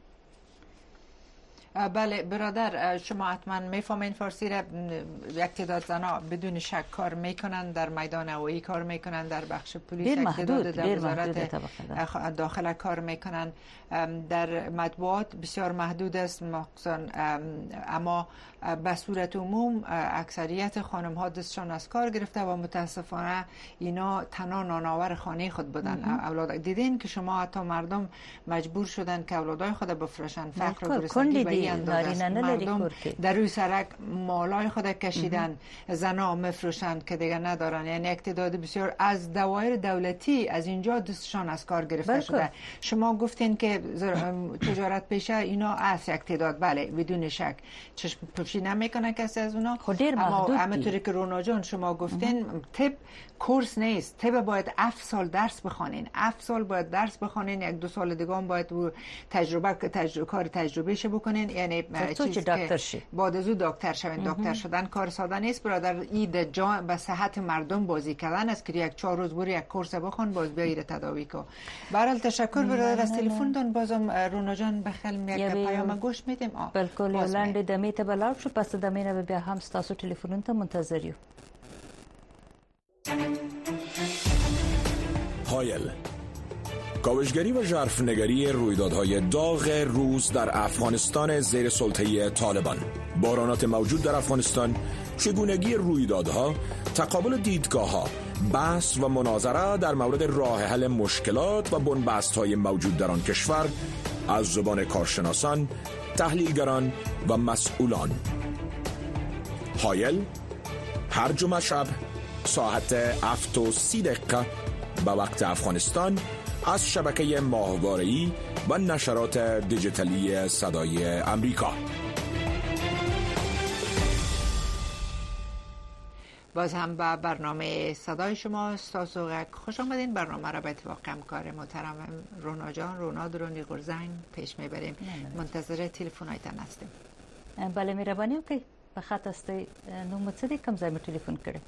بله برادر شما حتما میفهمین فارسی را یک تعداد زنا بدون شک کار میکنن در میدان هوایی کار میکنن در بخش پلیس یک تعداد در وزارت داخله کار میکنن در مطبوعات بسیار محدود است اما به صورت عموم اکثریت خانم ها دستشان از کار گرفته و متاسفانه اینا تنها نانآور خانه خود بودن اولاد دیدین که شما حتی مردم مجبور شدن که اولادای خود بفروشن فقر و گرسنگی به این اندازه مردم در روی سرک مالای خود کشیدن زنا میفروشند که دیگه ندارن یعنی یک تعداد بسیار از دوایر دولتی از اینجا دستشان از کار گرفته شده شما گفتین که تجارت پیشه اینا از یک تعداد بله بدون شک چشم پوشی نمیکنه کسی از اونا اما همونطوری که رونا جان شما گفتین طب کورس نیست طب باید 7 سال درس بخونین 7 سال باید درس بخونین 1-2 سال دیگه هم باید کار تجربهش بکنین یعنی چیزی که بعد از دکتر شوین دکتر شدن کار ساده نیست برادر اید جان به صحت مردم بازی کردن است که 1-4 روز برو یک کورس بخون باز بیاید تداوی کو برال تشکر برادر از تلفن دون بازم رونا جان بخل یک پیام گوش میدیم بالکل لاندې د میته بلاړ شو پس د مینه بیا هم تاسو ټلیفون ته منتظر یو هایل کاوشگری و ژرفنگری رویدادهای داغ روز در افغانستان زیر سلطه طالبان بحرانات موجود در افغانستان چگونگی رویدادها تقابل دیدگاه‌ها بحث و مناظره در مورد راه حل مشکلات و بنبست‌های موجود در آن کشور از زبان کارشناسان تحلیلگران و مسئولان هایل هر جمعه شب ساعت 7:30 به وقت افغانستان از شبکه ماهواره‌ای و نشرات دیجیتالی صدای امریکا. باز هم به برنامه صدای شما ساسوغک خوش آمدین. برنامه را به اتفاق همکار محترم رونا جان رونا درونی غرزنگ پیش میبریم. منتظر تلفن‌هایتان هستیم. بله مهربانی وکړئ په خط هستئ نو څه دې کوم ځای مې ټلیفون کړی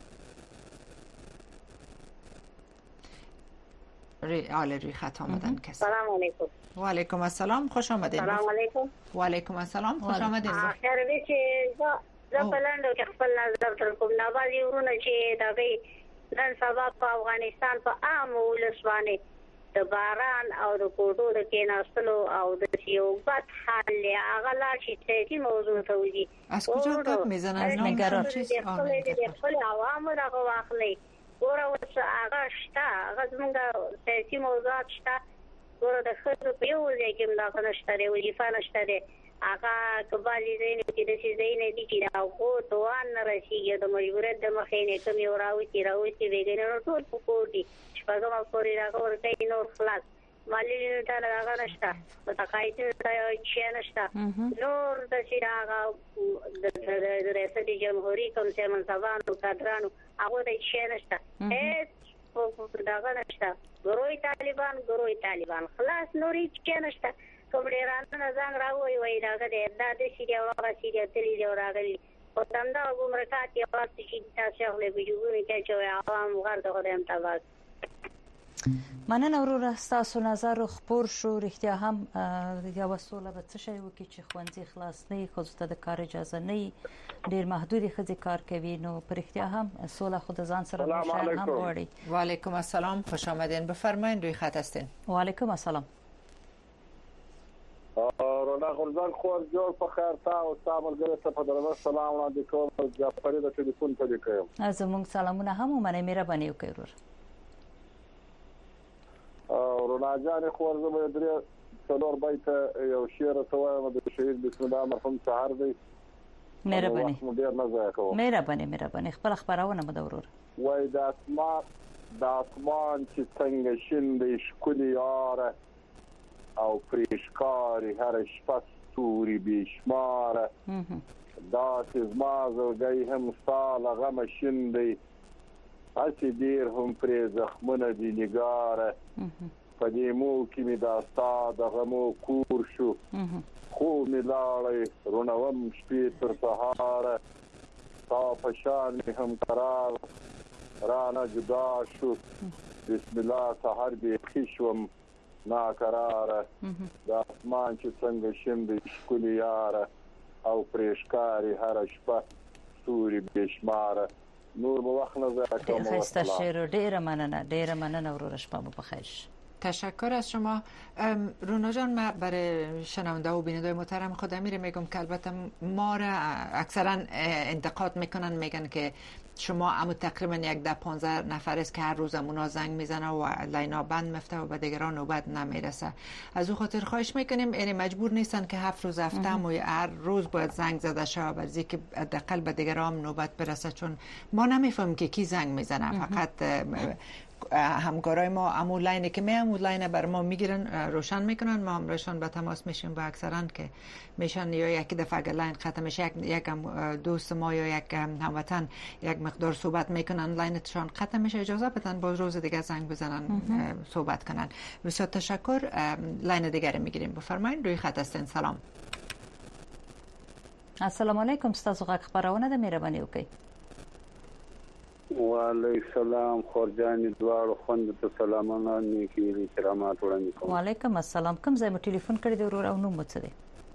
روی خط آمدن کسی. سلام علیکم. و علیکم السلام خوش آمدین. سلام علیکم. و علیکم السلام خوش آمدین. خیر دې چې زه په لاندو کې خپل نظر در کوم نه باندې ورونه چې دا غي نن سبا په افغانستان په عام ولسوانه د باران او د کوټو د کېناستلو او د یو بد حال هغه لا چې موضوع ته وږي. از کجا گپ میزنن؟ از نگران چیز خپل عوام راغو واخلي. ګوره اوس هغه شته هغه زموږ سیاسي موضوعات شته ګوره د ښځو په یو ځای کې مداخله نشته دی وظیفه نشته دی هغه کبالي ځایونه کې داسې ځایونه دي چې د هغو توان نه رسېږي د مجبوریت د مخې نه کوم یو راوځي بېګنې نو ټول په کور دي شپږمه پورې راغه ورکوي نور خلاص معلولینو ته هغه نشته متقاعدینو ته شی نشته نور داسې هغه د ریاست جمهوري کوم چې منصبانو کادرانو هغه ته شی نشته هیڅ دغه نشته ګروي طالبان خلاص نور هیڅ شی نشته کوم ډیرانه ځان راوي وای داګه د سیریه هغه سیریه تللی دی راغلی او دمدا ګمرکات یې واسطه چې تاسو له ویډیوونه کې چې عوام غرد خدایم تبارک مننه وروره تاسو نظر خبر شو رښتیا هم یو سوله به څه شی وکړي چې ښوونځي خلاص نه خو ته د کار اجازه نه ډیر محدودي خځې کار کوي نو پر رښتیا هم سوله خود ځان سره مشان هم غواړي. وعلیکم السلام، خوش آمدین، بفرمایید، روی خط هستین. وعلیکم السلام. رونا خورزان خور جوړ په خیر تا او تاسو ملګری ته په درنه سلام وړاندې کوم. جعفری د ټلیفون په لیکم. زموږ سلامونه هم ومنه، مهرباني وکړئ ورور. رونا جان خور زما درې څلور بیت یو شعر ته وایم د شهید بسم الله مرحوم سحر دی. مهرباني. ډیر نه ځای کوم. مهرباني خپل خبرونه مدورور. وای د اسمان چې څنګه شیندې ښکلي یاره او پریشکاری هر شپه ستوري بشماره داسې زما زړګی هم ستا له غمه شیندی هسې ډېر هم پرې زخمونه دي نګاره په دې مو کې مې دا ستا د غمو کور شو خوب مې لاړی رونوم شپې تر سهاره ستا په شان مې هم قرار رانه جدا شو بسم الله سحر بیخي شوم ناقراره د اسمان چې څنګه شیندې ښکلي یاره او پریشکاری هر شپه ستوري بشماره. نور مو وخت نه ضایع کوم. خسته شعر ډیره مننه ورور، شپه بخیر. تشکر از شما. رونا جان، من برای شنونده و بیننده محترم خودم میگم که البته ما را اکثرا انتقاد میکنن، میگن که شما امو تقریبا 10-15 نفر است که هر روز اونا زنگ میزنه و لینا بند میفته و به دیگران نوبت نمیرسه. از او خاطر خواهش میکنیم یعنی مجبور نیستن که 7 روز هفته و هر روز باید زنگ زده شه برای که حداقل به دیگران نوبت برسه، چون ما نمیفهمیم که کی زنگ میزنه. فقط همکارای ما امو لاینی که امو لاین بر ما میگیرن روشن میکنن، ما هم روشن به تماس میشیم با اکثرا که میشن یا یک دفعه اگر لاین ختم میشه یک دوست ما یا یک هموطن یک مقدار صحبت میکنن لاینتشان ختم میشه اجازه بدن باز روز دیگه زنگ بزنن صحبت کنن. بسیار تشکر. لاین دیگه میگیریم، بفرمایید، روی خط هستین. سلام. السلام علیکم، تاسو غږ خبرونه د مهرباني وکړئ. وعلیکم السلام خورجانی دوار خوند ته سلامونه نیکی کرامات وړاندې کوم. وعلیکم السلام. کوم ځای مو ټلیفون کړی دی ورور او نوم مو څه دی؟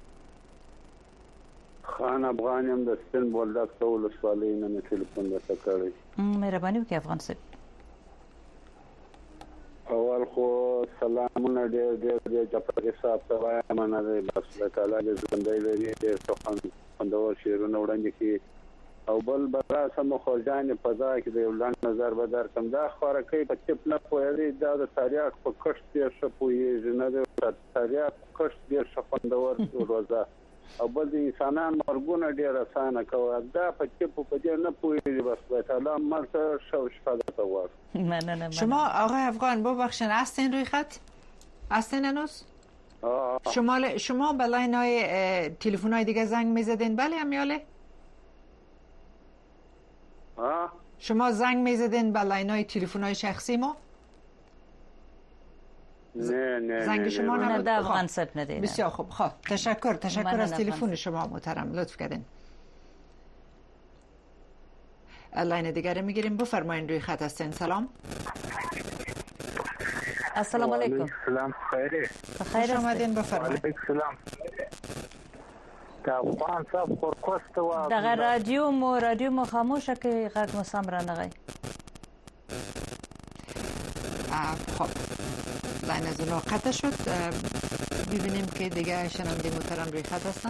خان افغان هم د سپین بولدک ټول سوالې نه ټلیفون درته کړی. مهرباني وکړئ افغان صاحب. اول خو سلامونه ډېر جعفری صاحب ته وایم، مننه الله تعالی دې ژوندی لري، ډېر څه خوندور شعرونه وړاندې کړي. او بل برا سم خورجان په ځای کې د یو لاند نظر به درکم. دا خورکې په چپ نه پوهېږي، دا د تاریخ په کښت ډېر ښه پوهېږي، نه د تاریخ کښت ډېر ښه خوندور روزه. او بل د انسانان مرګونه ډېر اسانه کوي، دا په چپ په دې نه پوهېږي. بس سلام مرته شو شپه ته وار. مننه. شما آقای افغان ببخشید هستین روی خط؟ هستین هنوز؟ شما به لاین‌های تلفن‌های دیگه زنگ می‌زدین؟ بله امیاله؟ شما زنگ میزدین به لاین‌های تلفن‌های شخصی ما؟ نه زنگ شما نه افغان صاحب ندید. بسیار خوب. خب تشکر از تلفن شما محترم، لطف کردین. لاین دیگر میگیریم، بفرمایید، روی خط هستین. سلام. السلام علیکم. سلام خیره. خوش آمدین، بفرمایید. علیکم سلام. افغان صاحب خورکوست و دغه رادیو مو خاموشه که غږ مو سم رانغی. خب لاین از اونها قطع شد. ببینیم که دیگه شنونده محترم روی خط هستن.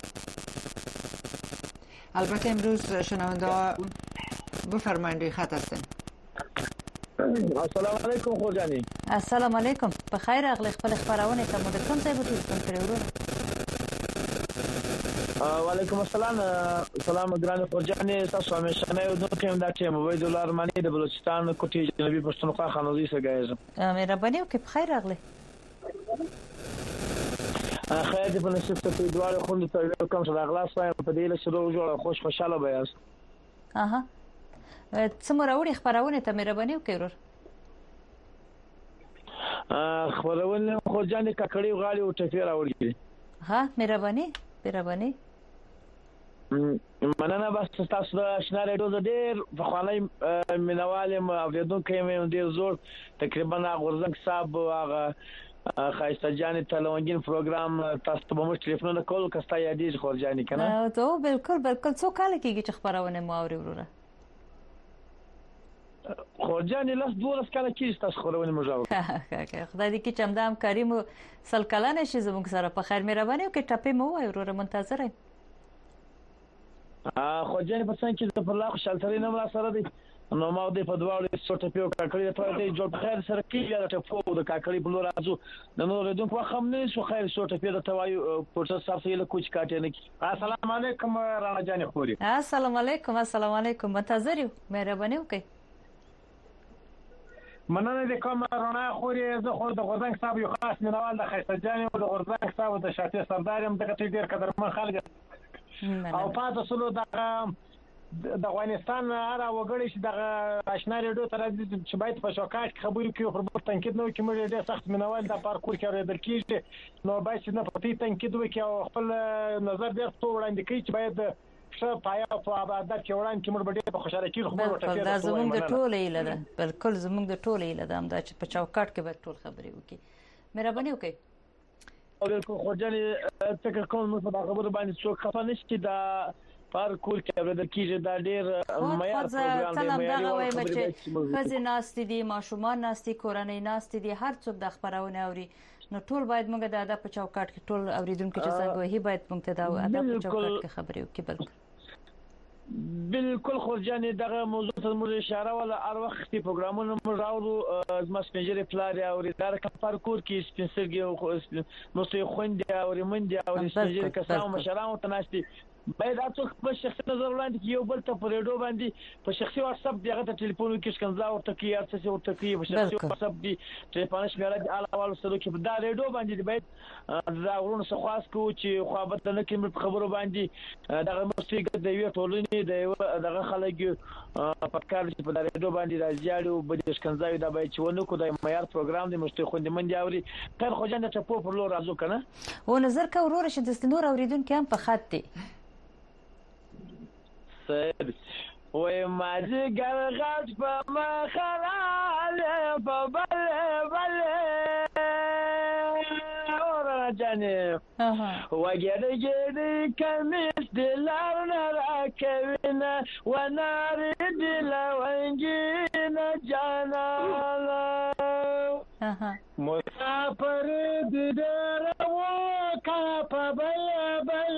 البته امروز شنونده ها بفرمایید، روی خط هستن. السلام علیکم خورجانی. السلام علیکم، بخیر اغلی خپل خبرونه ته مو د کوم ځای به تلیفون کړی ورور؟ وعلیکم السلام. سلام ګران خورجانی، تاسو همیشه نه یو کوم دا چې موبایل دلار مانی د بلوچستان کوټي جنوبي پښتونخوا خانوزي سګایز. مهرباني وکړئ، بخیر اغلی. خیر دې په نصیب ته دواره خوند ته کوم څه اغلاس وایم په دې له شروع جوړه خوشاله بیاس. اها څه مروړي خبرونه ته مهرباني وکړئ ورور. خبرونه خورجانی ککړی غاړي او ټفیر راوړي. ها مهرباني. مننه بس تاسو د آشنا ریډیو د ډېر فخواني مینوال م اوریدونکو یم ډېر زور تقریبا غورزنګ صاحب هغه خایسته جان تلونګین پروګرام تاسو ته مو ټلیفون کول کستا یادې خورجانی کنه ته بالکل څو کال کېږي چې خبرونه مو اوري وروره خورجانی لاس 12 کال کېږي تاسو خبرونه مو راو خدای دې کې چمدا هم کریم سل کلانه شي زموږ سره په خیر مهرباني او کې ټپې مو وای وروره منتظر یم خورجانی په څنګه چې په الله خوشالتري نه مرا سره دي نو ما د په دواړو څټه پیو کاکړی ته دې جوړ خیر سره کیږي دا ټپو د کاکړی په لور راځو د نور دې په خم نه شو خیر څټه پیو د توایو پورته صاحب یې له کوچ کاټه نه السلام علیکم رانا جان خوري السلام علیکم منتظر یم مهرباني وکړئ مننه د کوم رانا خوري زه خو د غورزنګ صاحب یو خاص مینوال د خیسته جان او د غورزنګ صاحب د شاتي سردار هم دغه ډیر قدرمن خلک او پاتې سلو د افغانستان هر وګړي چې د آشنا ریډیو تر چې باید په شوکاټ خبرې کوي پر بل تنقید نو کې موږ ډېر سخت مینوال د پارکور کې اورېدل کېږي نو باید چې نه پتی تنقید وکړي او خپل نظر ډېر څو وړاندې کوي چې باید ښه پایا په عبادت کې وړاندې کې موږ ډېر په خوشاله کېږو خو بالکل دا زموږ د ټولې ایله ده بالکل زموږ د ټولې ایله ده همدا چې په چوکاټ کې باید ټول خبرې وکړي مهرباني وکړئ او بالکل خورجاني فکر کوم موږ په خبرو باندې څوک خفه نشي دا پارکور کې اورېدل کېږي دا ډېر معیار پروګرام دی معیاري وایم چې خزي ناستې دي ماشومان ناستې کورنۍ ناستې دي هر څوک د خبرونه اوري نو ټول باید موږ د ادب په چوکاټ کې ټول اوریدونکو چې څنګه وایي باید موږ ته د ادب په چوکاټ کې خبرې وکړي بالکل خورجاني دغه موضوع ته موږ اشاره ولا هر وخت پروګرامونه موږ راوړو از مسنجر فلاري او ریدار پارکور کې سپینسرګي نو څه خوندې او ریمندې او مسنجر کسانو مشرانو تناستي باید تاسو په شخصي نظر وړاندې کې یو بل ته په ریډیو باندې په شخصي واتس اپ دغه ته ټلیفون کې څنګه ورته کې ارڅ ورته کې په شخصي واتس اپ دی ټلیفون شمیره د اړول سره کې دا ریډیو باندې باید دا ورونه څه خاص کو چې خو به نه کې خبرو باندې دغه موسیقي د یو ټولنې د دغه خلک په کار چې په ریډیو باندې راځي او به د ښکنځاوي دا باید چې ونه کو د معیار پروګرام د مشته خوندمن دی اوري تر خو جن ته په لور راځو کنه و نظر کا ورور چې د نور اوریدونکو هم په خط دي وای ماجی ګرغټ په مخاله په بل اور جانه وګړي کمیس دلار نه راکوینه و نار دلونګینه جانا مسافر دې و کا په بل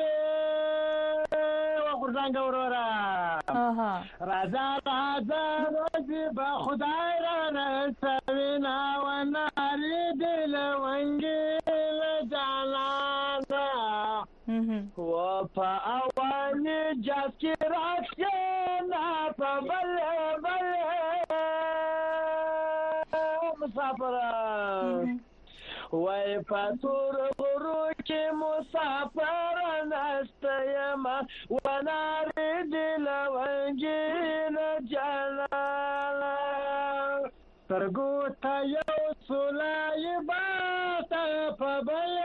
څنګه ورورا راځه روزي به خدای را نسوینا و ناري دل ونګل جالانا و په اواني جاس کې راځي په بل مسافر وای پاتور غرو کې مسافر نستیم ونار دل ونجین جلال ترګو ته یو سولای بات په بل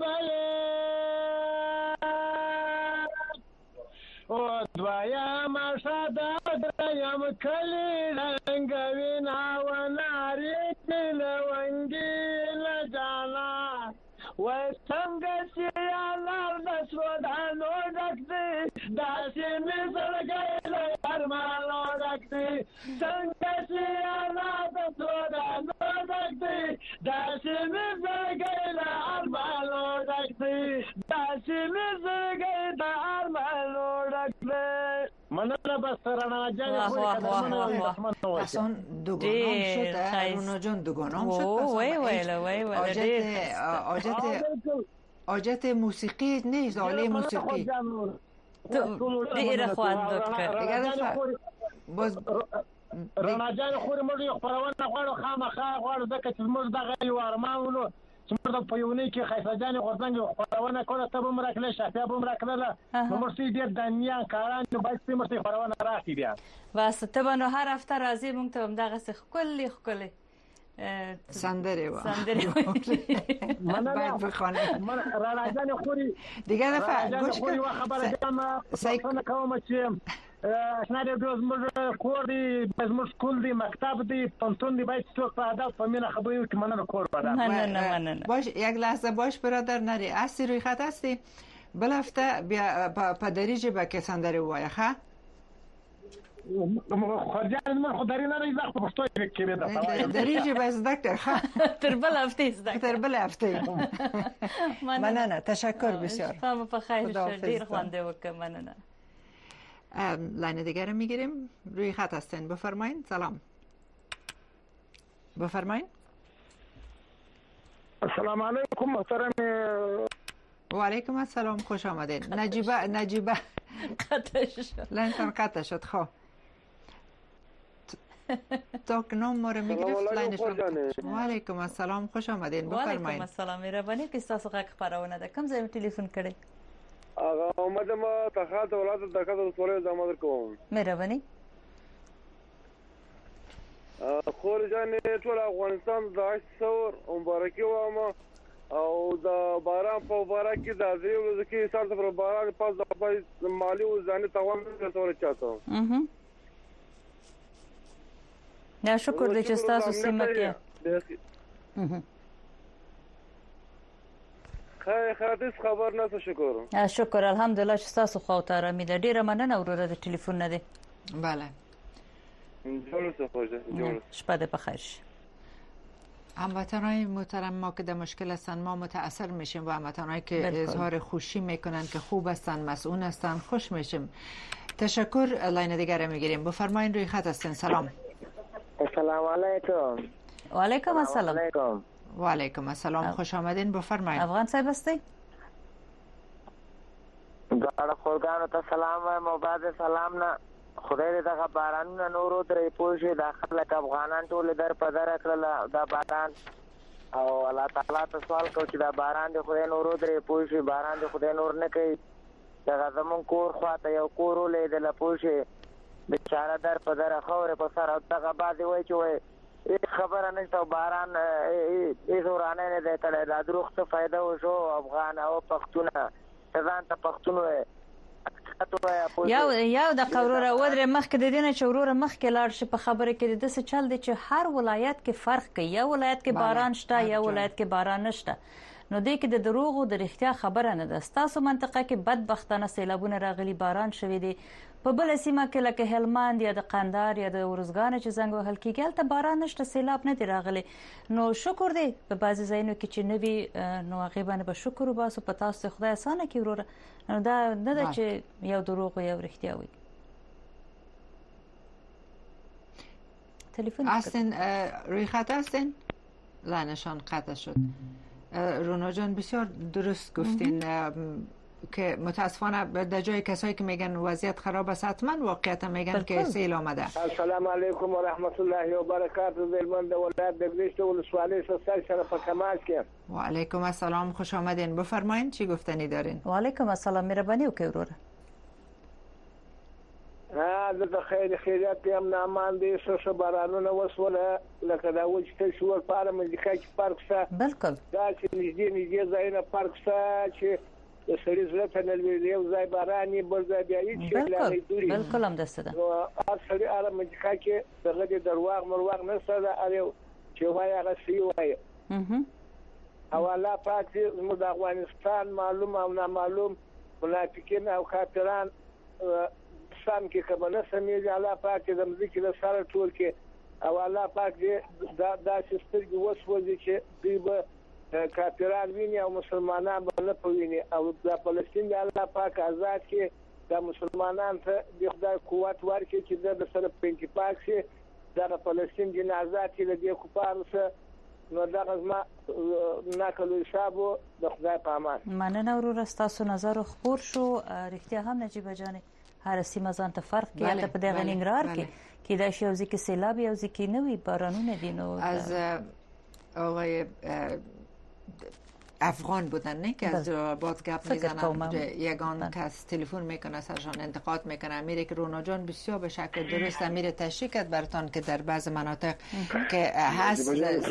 او دوایا ما شاده دریم کلی رنگوینا ونار دل ونجین جالا وڅنګه چې لار د سودانو ډکې داسې مې زړګی له ارمانو ډکې څنګه چې لار د سودانو ډکې داسې مې زړګی له ارمانو ډکې داسې مې زړګی د ارمانو ډکې مننه بس رانا جان خو اصلا دوگانم شد رانا جان دوگانم شد حاجت موسیقی نیست عالی موسیقی دیر خواهد دکتر باز رانا جان خوري موږ خبرونه غواړو خامخا غواړو ځکه چې موږ دغه یو ارمانونو چې موږ په یونې کې خیسه جان غوښتنه خبرونه کوله ته به مرکله شافیا به مرکله نو موږ دې دنیا کاران باید چې موږ خبرونه راځي بیا واسه ته نو هر هفته راځي موږ ته دغه څه خولي سندره و مننه بخوانه رانا جان خوري دیگه دفعه گوش خوري و خبره جام څنګه کوم چې اسناد دوز موږ کور دی موږ سکول دی مکتب دی پونتون دی باید څوک په ادب په مینه خبرې وکړي مننه کور پاره مننه باش یک لحظه باش برادر نری هستی روی خط هستی بلفته بیا په دریجه به کې سندره وایه ښه خرجان من خداری نه زخ په پښتو کې ده دریجه به زده کړه تر بل هفته زده تر بل هفته مننه تشکر بسیار شما په خیر شه ډیر خوانده وکړه مننه لاین دیگر رو میگیریم روی خط هستین بفرمایید سلام بفرمایید السلام علیکم محترم و علیکم السلام خوش آمدین نجیبه قطع شد لاین قطع شد خب تا که نام ما رو میگرفت لاینشان و علیکم السلام خوش آمدین بفرمایید و علیکم السلام مهربانی که تاسو غږ خبرونه ده کوم ځای ټلیفون کړی هغه اومده ما تخات ولادت دغه د سورې زمادر کوم مهرباني خور جان ټول افغانستان د 800 مبارکي وامه او د باران په مبارکي د دریو ځکه سال ته باران پاس د مالی او ځاني توان سره چاته نه شکر دې چې تاسو سیمه کې خاطر خبر نه شکر شکر الحمدلله چې تاسو خو ته آرامي ده ډیره مننه وروره د ټلیفون نه دی بله جلسه خوشا شپه دې بخیر هموطنای محترم ما که در مشکل هستن ما متاثر میشیم و هموطنایی که اظهار خوشی میکنن که خوب هستن مسئول هستن خوش میشیم تشکر لاین دیگر میگیریم بفرمایید روی خط هستین سلام السلام علیکم و علیکم السلام و علیکم السلام خوش آمدین بفرمایید افغان صاحب هستی ګاړه خورګانو ته سلام وایم او بعد سلام نه خدای دې دغه بارانونه نورو درې پوښي داخله افغانان ټول در په در کړل دا باران او الله تعالی ته سوال کوم چې دا باران دې خدای نورو درې پوښي باران دې خدای نور نه کوي دا زمون کور خواته یو کور ولې د لپوښي بیچاره در په در خوره په سر او دغه بعد وای چې وای خبره نشته باران هیڅ ورانه نه ده کړی دا دروغ څه فائدہ وشو افغان او پښتون ځان ته پښتون وای یو د قوروره ودره مخکې د دینه چوروره مخکې لاړ شي په خبره کې د څه چل دي چې هر ولایت کې فرق کوي یا ولایت کې باران شته یا ولایت کې باران نشته نو دې کې د دروغ او د رښتیا خبره نه ده تاسو منطقه کې بدبختانه سیلابونه راغلي باران شوي دي په بل سیمه کې لکه هلمند یا د قندهار یا د ورزګان چې زنګ وهل کېږي هلته باران نشته سیلاب نه دی راغلی نو شکر دی په بعضې ځایونو کې چې نه وي نو هغې باندې به شکر وباسو په تاسو خدای اسانه کړي وروره نو دا نه ده چې یو دروغ یو رښتیا وي تلفن هستین روی خط هستین لاینشان قطع شد رونا جان بسیار درست گفتین که متاسفانه در جای کسایی که میگن وضعیت خراب است حتما واقعیت میگن که سیل آمده. السلام علیکم و رحمت الله و برکاته دلمند ولایت دگلیشت ولسوالی سر شرف کماش کې. و علیکم السلام خوش آمدین بفرمایید چی گفتنی دارین؟ و علیکم السلام مهربانی وکړئ وروره. د خیر خیریت هم نامان دي څه بارانونه وسوله لکه دا وچ شو په امریکا کې پارک شه بالکل دا چې نږدې ځایونه پارک شه چې د سړي زړه ته نلوي یو ځای باراني بل ځای بیا هیڅ شی نه دوری بالکل هم دسته ده او سړي امریکا کې دغه درواغ مرواغ نه سره اړ چې وایي هغه سی وایي او الله پاک دې موږ د افغانستان معلوم او نامعلوم منافقین او کافران سم کې کبنه سمې الله پاک دې زموږ د سره ټول کې او الله پاک دې دا سترګې وسوځي چې دوی به کافران ویني او مسلمانان به نه پویني او د فلسطین د الله پاک آزاد کې د مسلمانان ته د خدای قوت ورکړي چې د سره پنځه پاک شي د فلسطین د آزاد کې د کوپارو سره نو دا غزما ناکلو حسابو د خدای په امان مننه ورور تاسو نظر خبر شو رښتیا هم نجیب جان هر سیمه ځان ته فرق کوي ته په دغه ننګرهار کې دا شی او ځکه سیلاب او ځکه نوې بارانونه دي نو از آقای افغان بودن نه که از باز گپ میزنن یگان کس تلفن میکنه سرشان انتقاد میکنه میره که رونا جان بسیار به شکل درست میره تشریح کرد براتون که در بعض مناطق که هست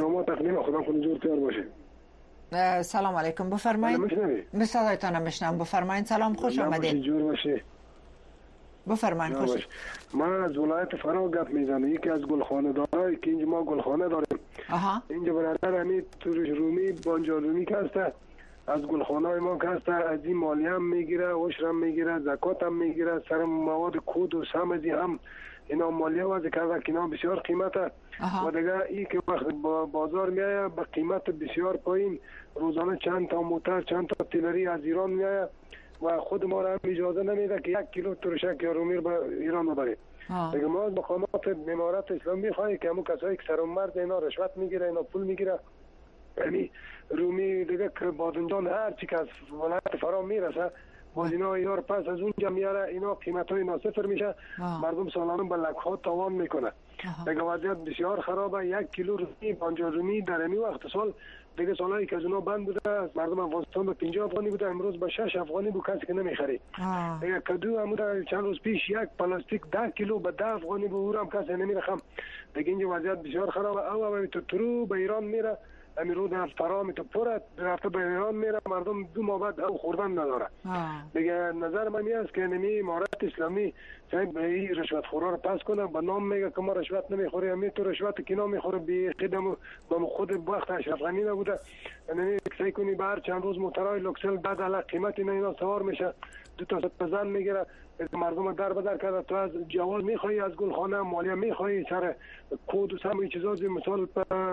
سلام علیکم بفرمایید. صدایتان میشنم بفرمایید. سلام خوش آمدید. بفرمایید خوش. من از ولایت فرا گپ میزنم. یکی از گلخانه دارای که اینجا ما گلخانه داریم. اینجا برادر همین رومی بانجارومی که هسته از گلخانه های ما که هسته از این مالیه هم میگیره عشر هم میگیره زکات هم میگیره سر مواد کود و سمزی هم اینا مالیه وضع کرده که اینا بسیار قیمته و دیگه این که وقت بازار میایه به قیمت بسیار پایین روزانه چند تا موتر چند تا تیلری از ایران میایه و خود ما را هم اجازه نمیده که 1 کیلو ترشک یا رومیر به ایران ببریم. دیگه ما از مقامات امارات اسلامی میخواهیم که همون کسایی که سر مرد اینا رشوت میگیره اینا پول میگیره یعنی رومی دیگه که بادنجان هر چی که از ولایت فرا میرسه باز اینا رو پس از اونجا میاره اینا قیمت های ناصفر میشه مردم سالانه به لک‌ها تاوان میکنه. دیگه وضعیت بسیار خرابه. 1 کیلو رومی 50 رومی در این وقت سال دیگه سالایی که از اونا بند بوده از مردم افغانستان به 50 افغانی بوده امروز به 6 افغانی بود کسی که نمیخری. دیگه کدو هم چند روز پیش یک پلاستیک 10 کیلو به 10 افغانی بود اونم کسی نمیرخم. دیگه اینجا وضعیت بسیار خرابه. او تو ترو به ایران میره امروز در فرام تو پرت رفته به ایران میره مردم 2 ماه بعد او خوردن نداره. دیگه نظر من این است که نمی امارات اسلامی صاحب این رشوت خورا رو پس کنه به نام میگه که ما رشوت نمیخوریم همین تو رشوت کی نمیخوره بی قدم با خود وقت اشرف غنی نبوده یعنی سعی کنی بر چند روز موترای لوکسل بعد علا قیمت اینا سوار میشه 2 تا 100 زن میگیره مردم در بدر کرده تو از جواز میخوایی از گلخانه مالیه میخوایی سر کود و سم چیزا مثال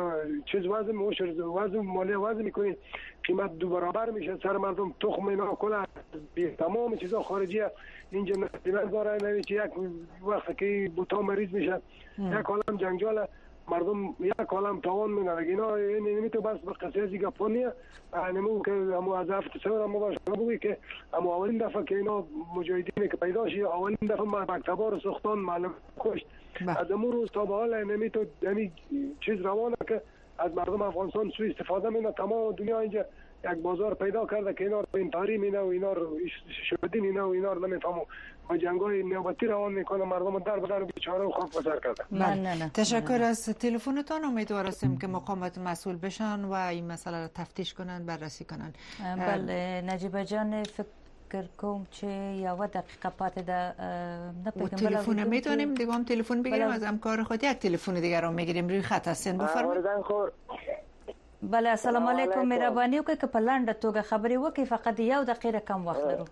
چیز وزن وزن مالیه وزن میکنی قیمت 2 برابر میشه سر مردم تخم اینا کلا تمام چیزا خارجیه اینجا نداره نمیشه یک وقت که بوتا مریض میشه یک عالم جنجال مردم یک عالم تاوان میکنه اینا نمیتونه بس به قصه از گپونیه نمو که همو از هفت سور همو باشه بگوی که همو اولین دفعه که اینا مجاهدین که پیدا شد اولین دفعه مکتبار سختان معلم کشت از امون روز تا به حال نمیتونه یعنی چیز روانه که از مردم افغانستان سوء استفاده میکنه تمام دنیا اینجا یک بازار پیدا کرده که اینا رو انتحاری مینه و اینا رو شدین اینا و اینا رو نمیفهمو و جنگای نوبتی روان میکنه مردم در بدر بیچاره و خوف بسر کرده. تشکر از تلفنتان. امیدوار هستیم که مقامات مسئول بشن و این مسئله رو تفتیش کنن بررسی کنن. بله نجیبه جان فکر کوم چې یو دقیقه پاتې ده و تلفن میتونیم دیگه هم تلفن بگیریم از همکار خود یک تلفن دیگه رو میگیریم روی خط هستین بفرمایید. بله السلام علیکم مهرباني وکړئ که په لنډه توګه خبرې وکړئ فقط 1 دقیقه کم وخت لرو.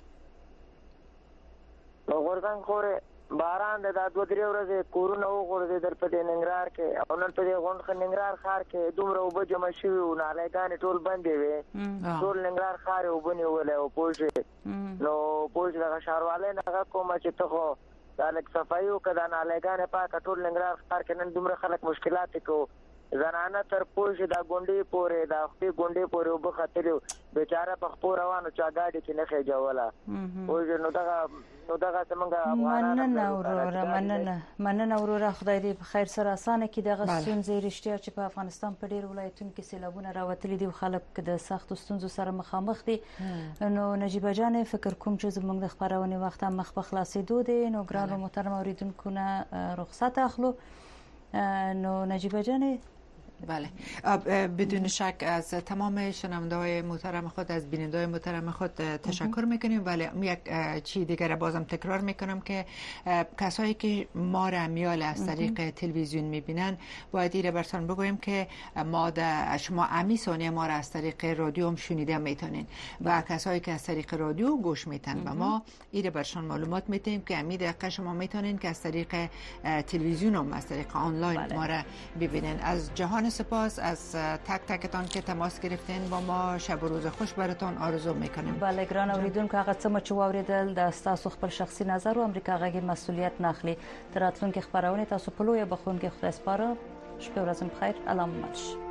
غورځنګ خورې باران د 2-3 ورځې کورونه وغورځېدل په دې ننګرهار کې او نن په دې غونډه ننګرهار ښار کې دومره اوبه جمع شوي وو نالایګانې ټول بندې وې ټول ننګرهار ښار یې اوبه نیولی او پوه شوې نو پوه شوې دغه ښاروالۍ نه غږ کومه چې ته خو دا لږ صفایي وکړه دا نالایګانې پاکه ټول ننګرهار ښار کې نن دومره خلک مشکلات یې کوو زنانه تر پوه دا ګونډې پورې دا خپې ګونډې پورې اوبه ختلي بیچاره په خپو روانو چا ګاډي کې نه خېجوله پوه نو دغه څنګه افغانان مننه وروره خدای دې په خیر سره اسانه کړي دغه ستونزې رښتیا چې په افغانستان په ډېر ولایتونو کې سیلابونه راوتلي دي او خلک د سختو ستونزو سره مخامخ دي. نو نجیبه جان فکر کوم چې زموږ د خبرونې وخت هم مخ په خلاصېدو دی نو ګرانو محترم اوریدونکو نه رخصت اخلو. نو نجیبه جان بله بدون شک از تمام شنونده‌های محترم خود از بیننده‌های محترم خود تشکر میکنیم ولی یک چی دیگر بازم تکرار میکنم که کسایی که ما را میال از طریق تلویزیون میبینن باید ایره براتون بگویم که ما شما امی ثانیه ما را از طریق رادیو هم شنیده میتونین و کسایی که از طریق رادیو گوش میتن و ما ایره برشان معلومات میتیم که امی دقیقه شما میتونین که از طریق تلویزیون هم از طریق آنلاین ما را ببینین. از جهان سپاس از تک تکتان که تماس گرفتین با ما. شب و روز خوش براتون آرزو میکنیم. بله ګران اوریدونکو هغه څه چې واوریدل د تاسو خپل شخصي نظر او امریکا غږی مسؤلیت ناخلي. تر راتلونکي خبرونه تاسو په لوی بخون کې خدای سپاره. شپه ورځ بخیر. الله مل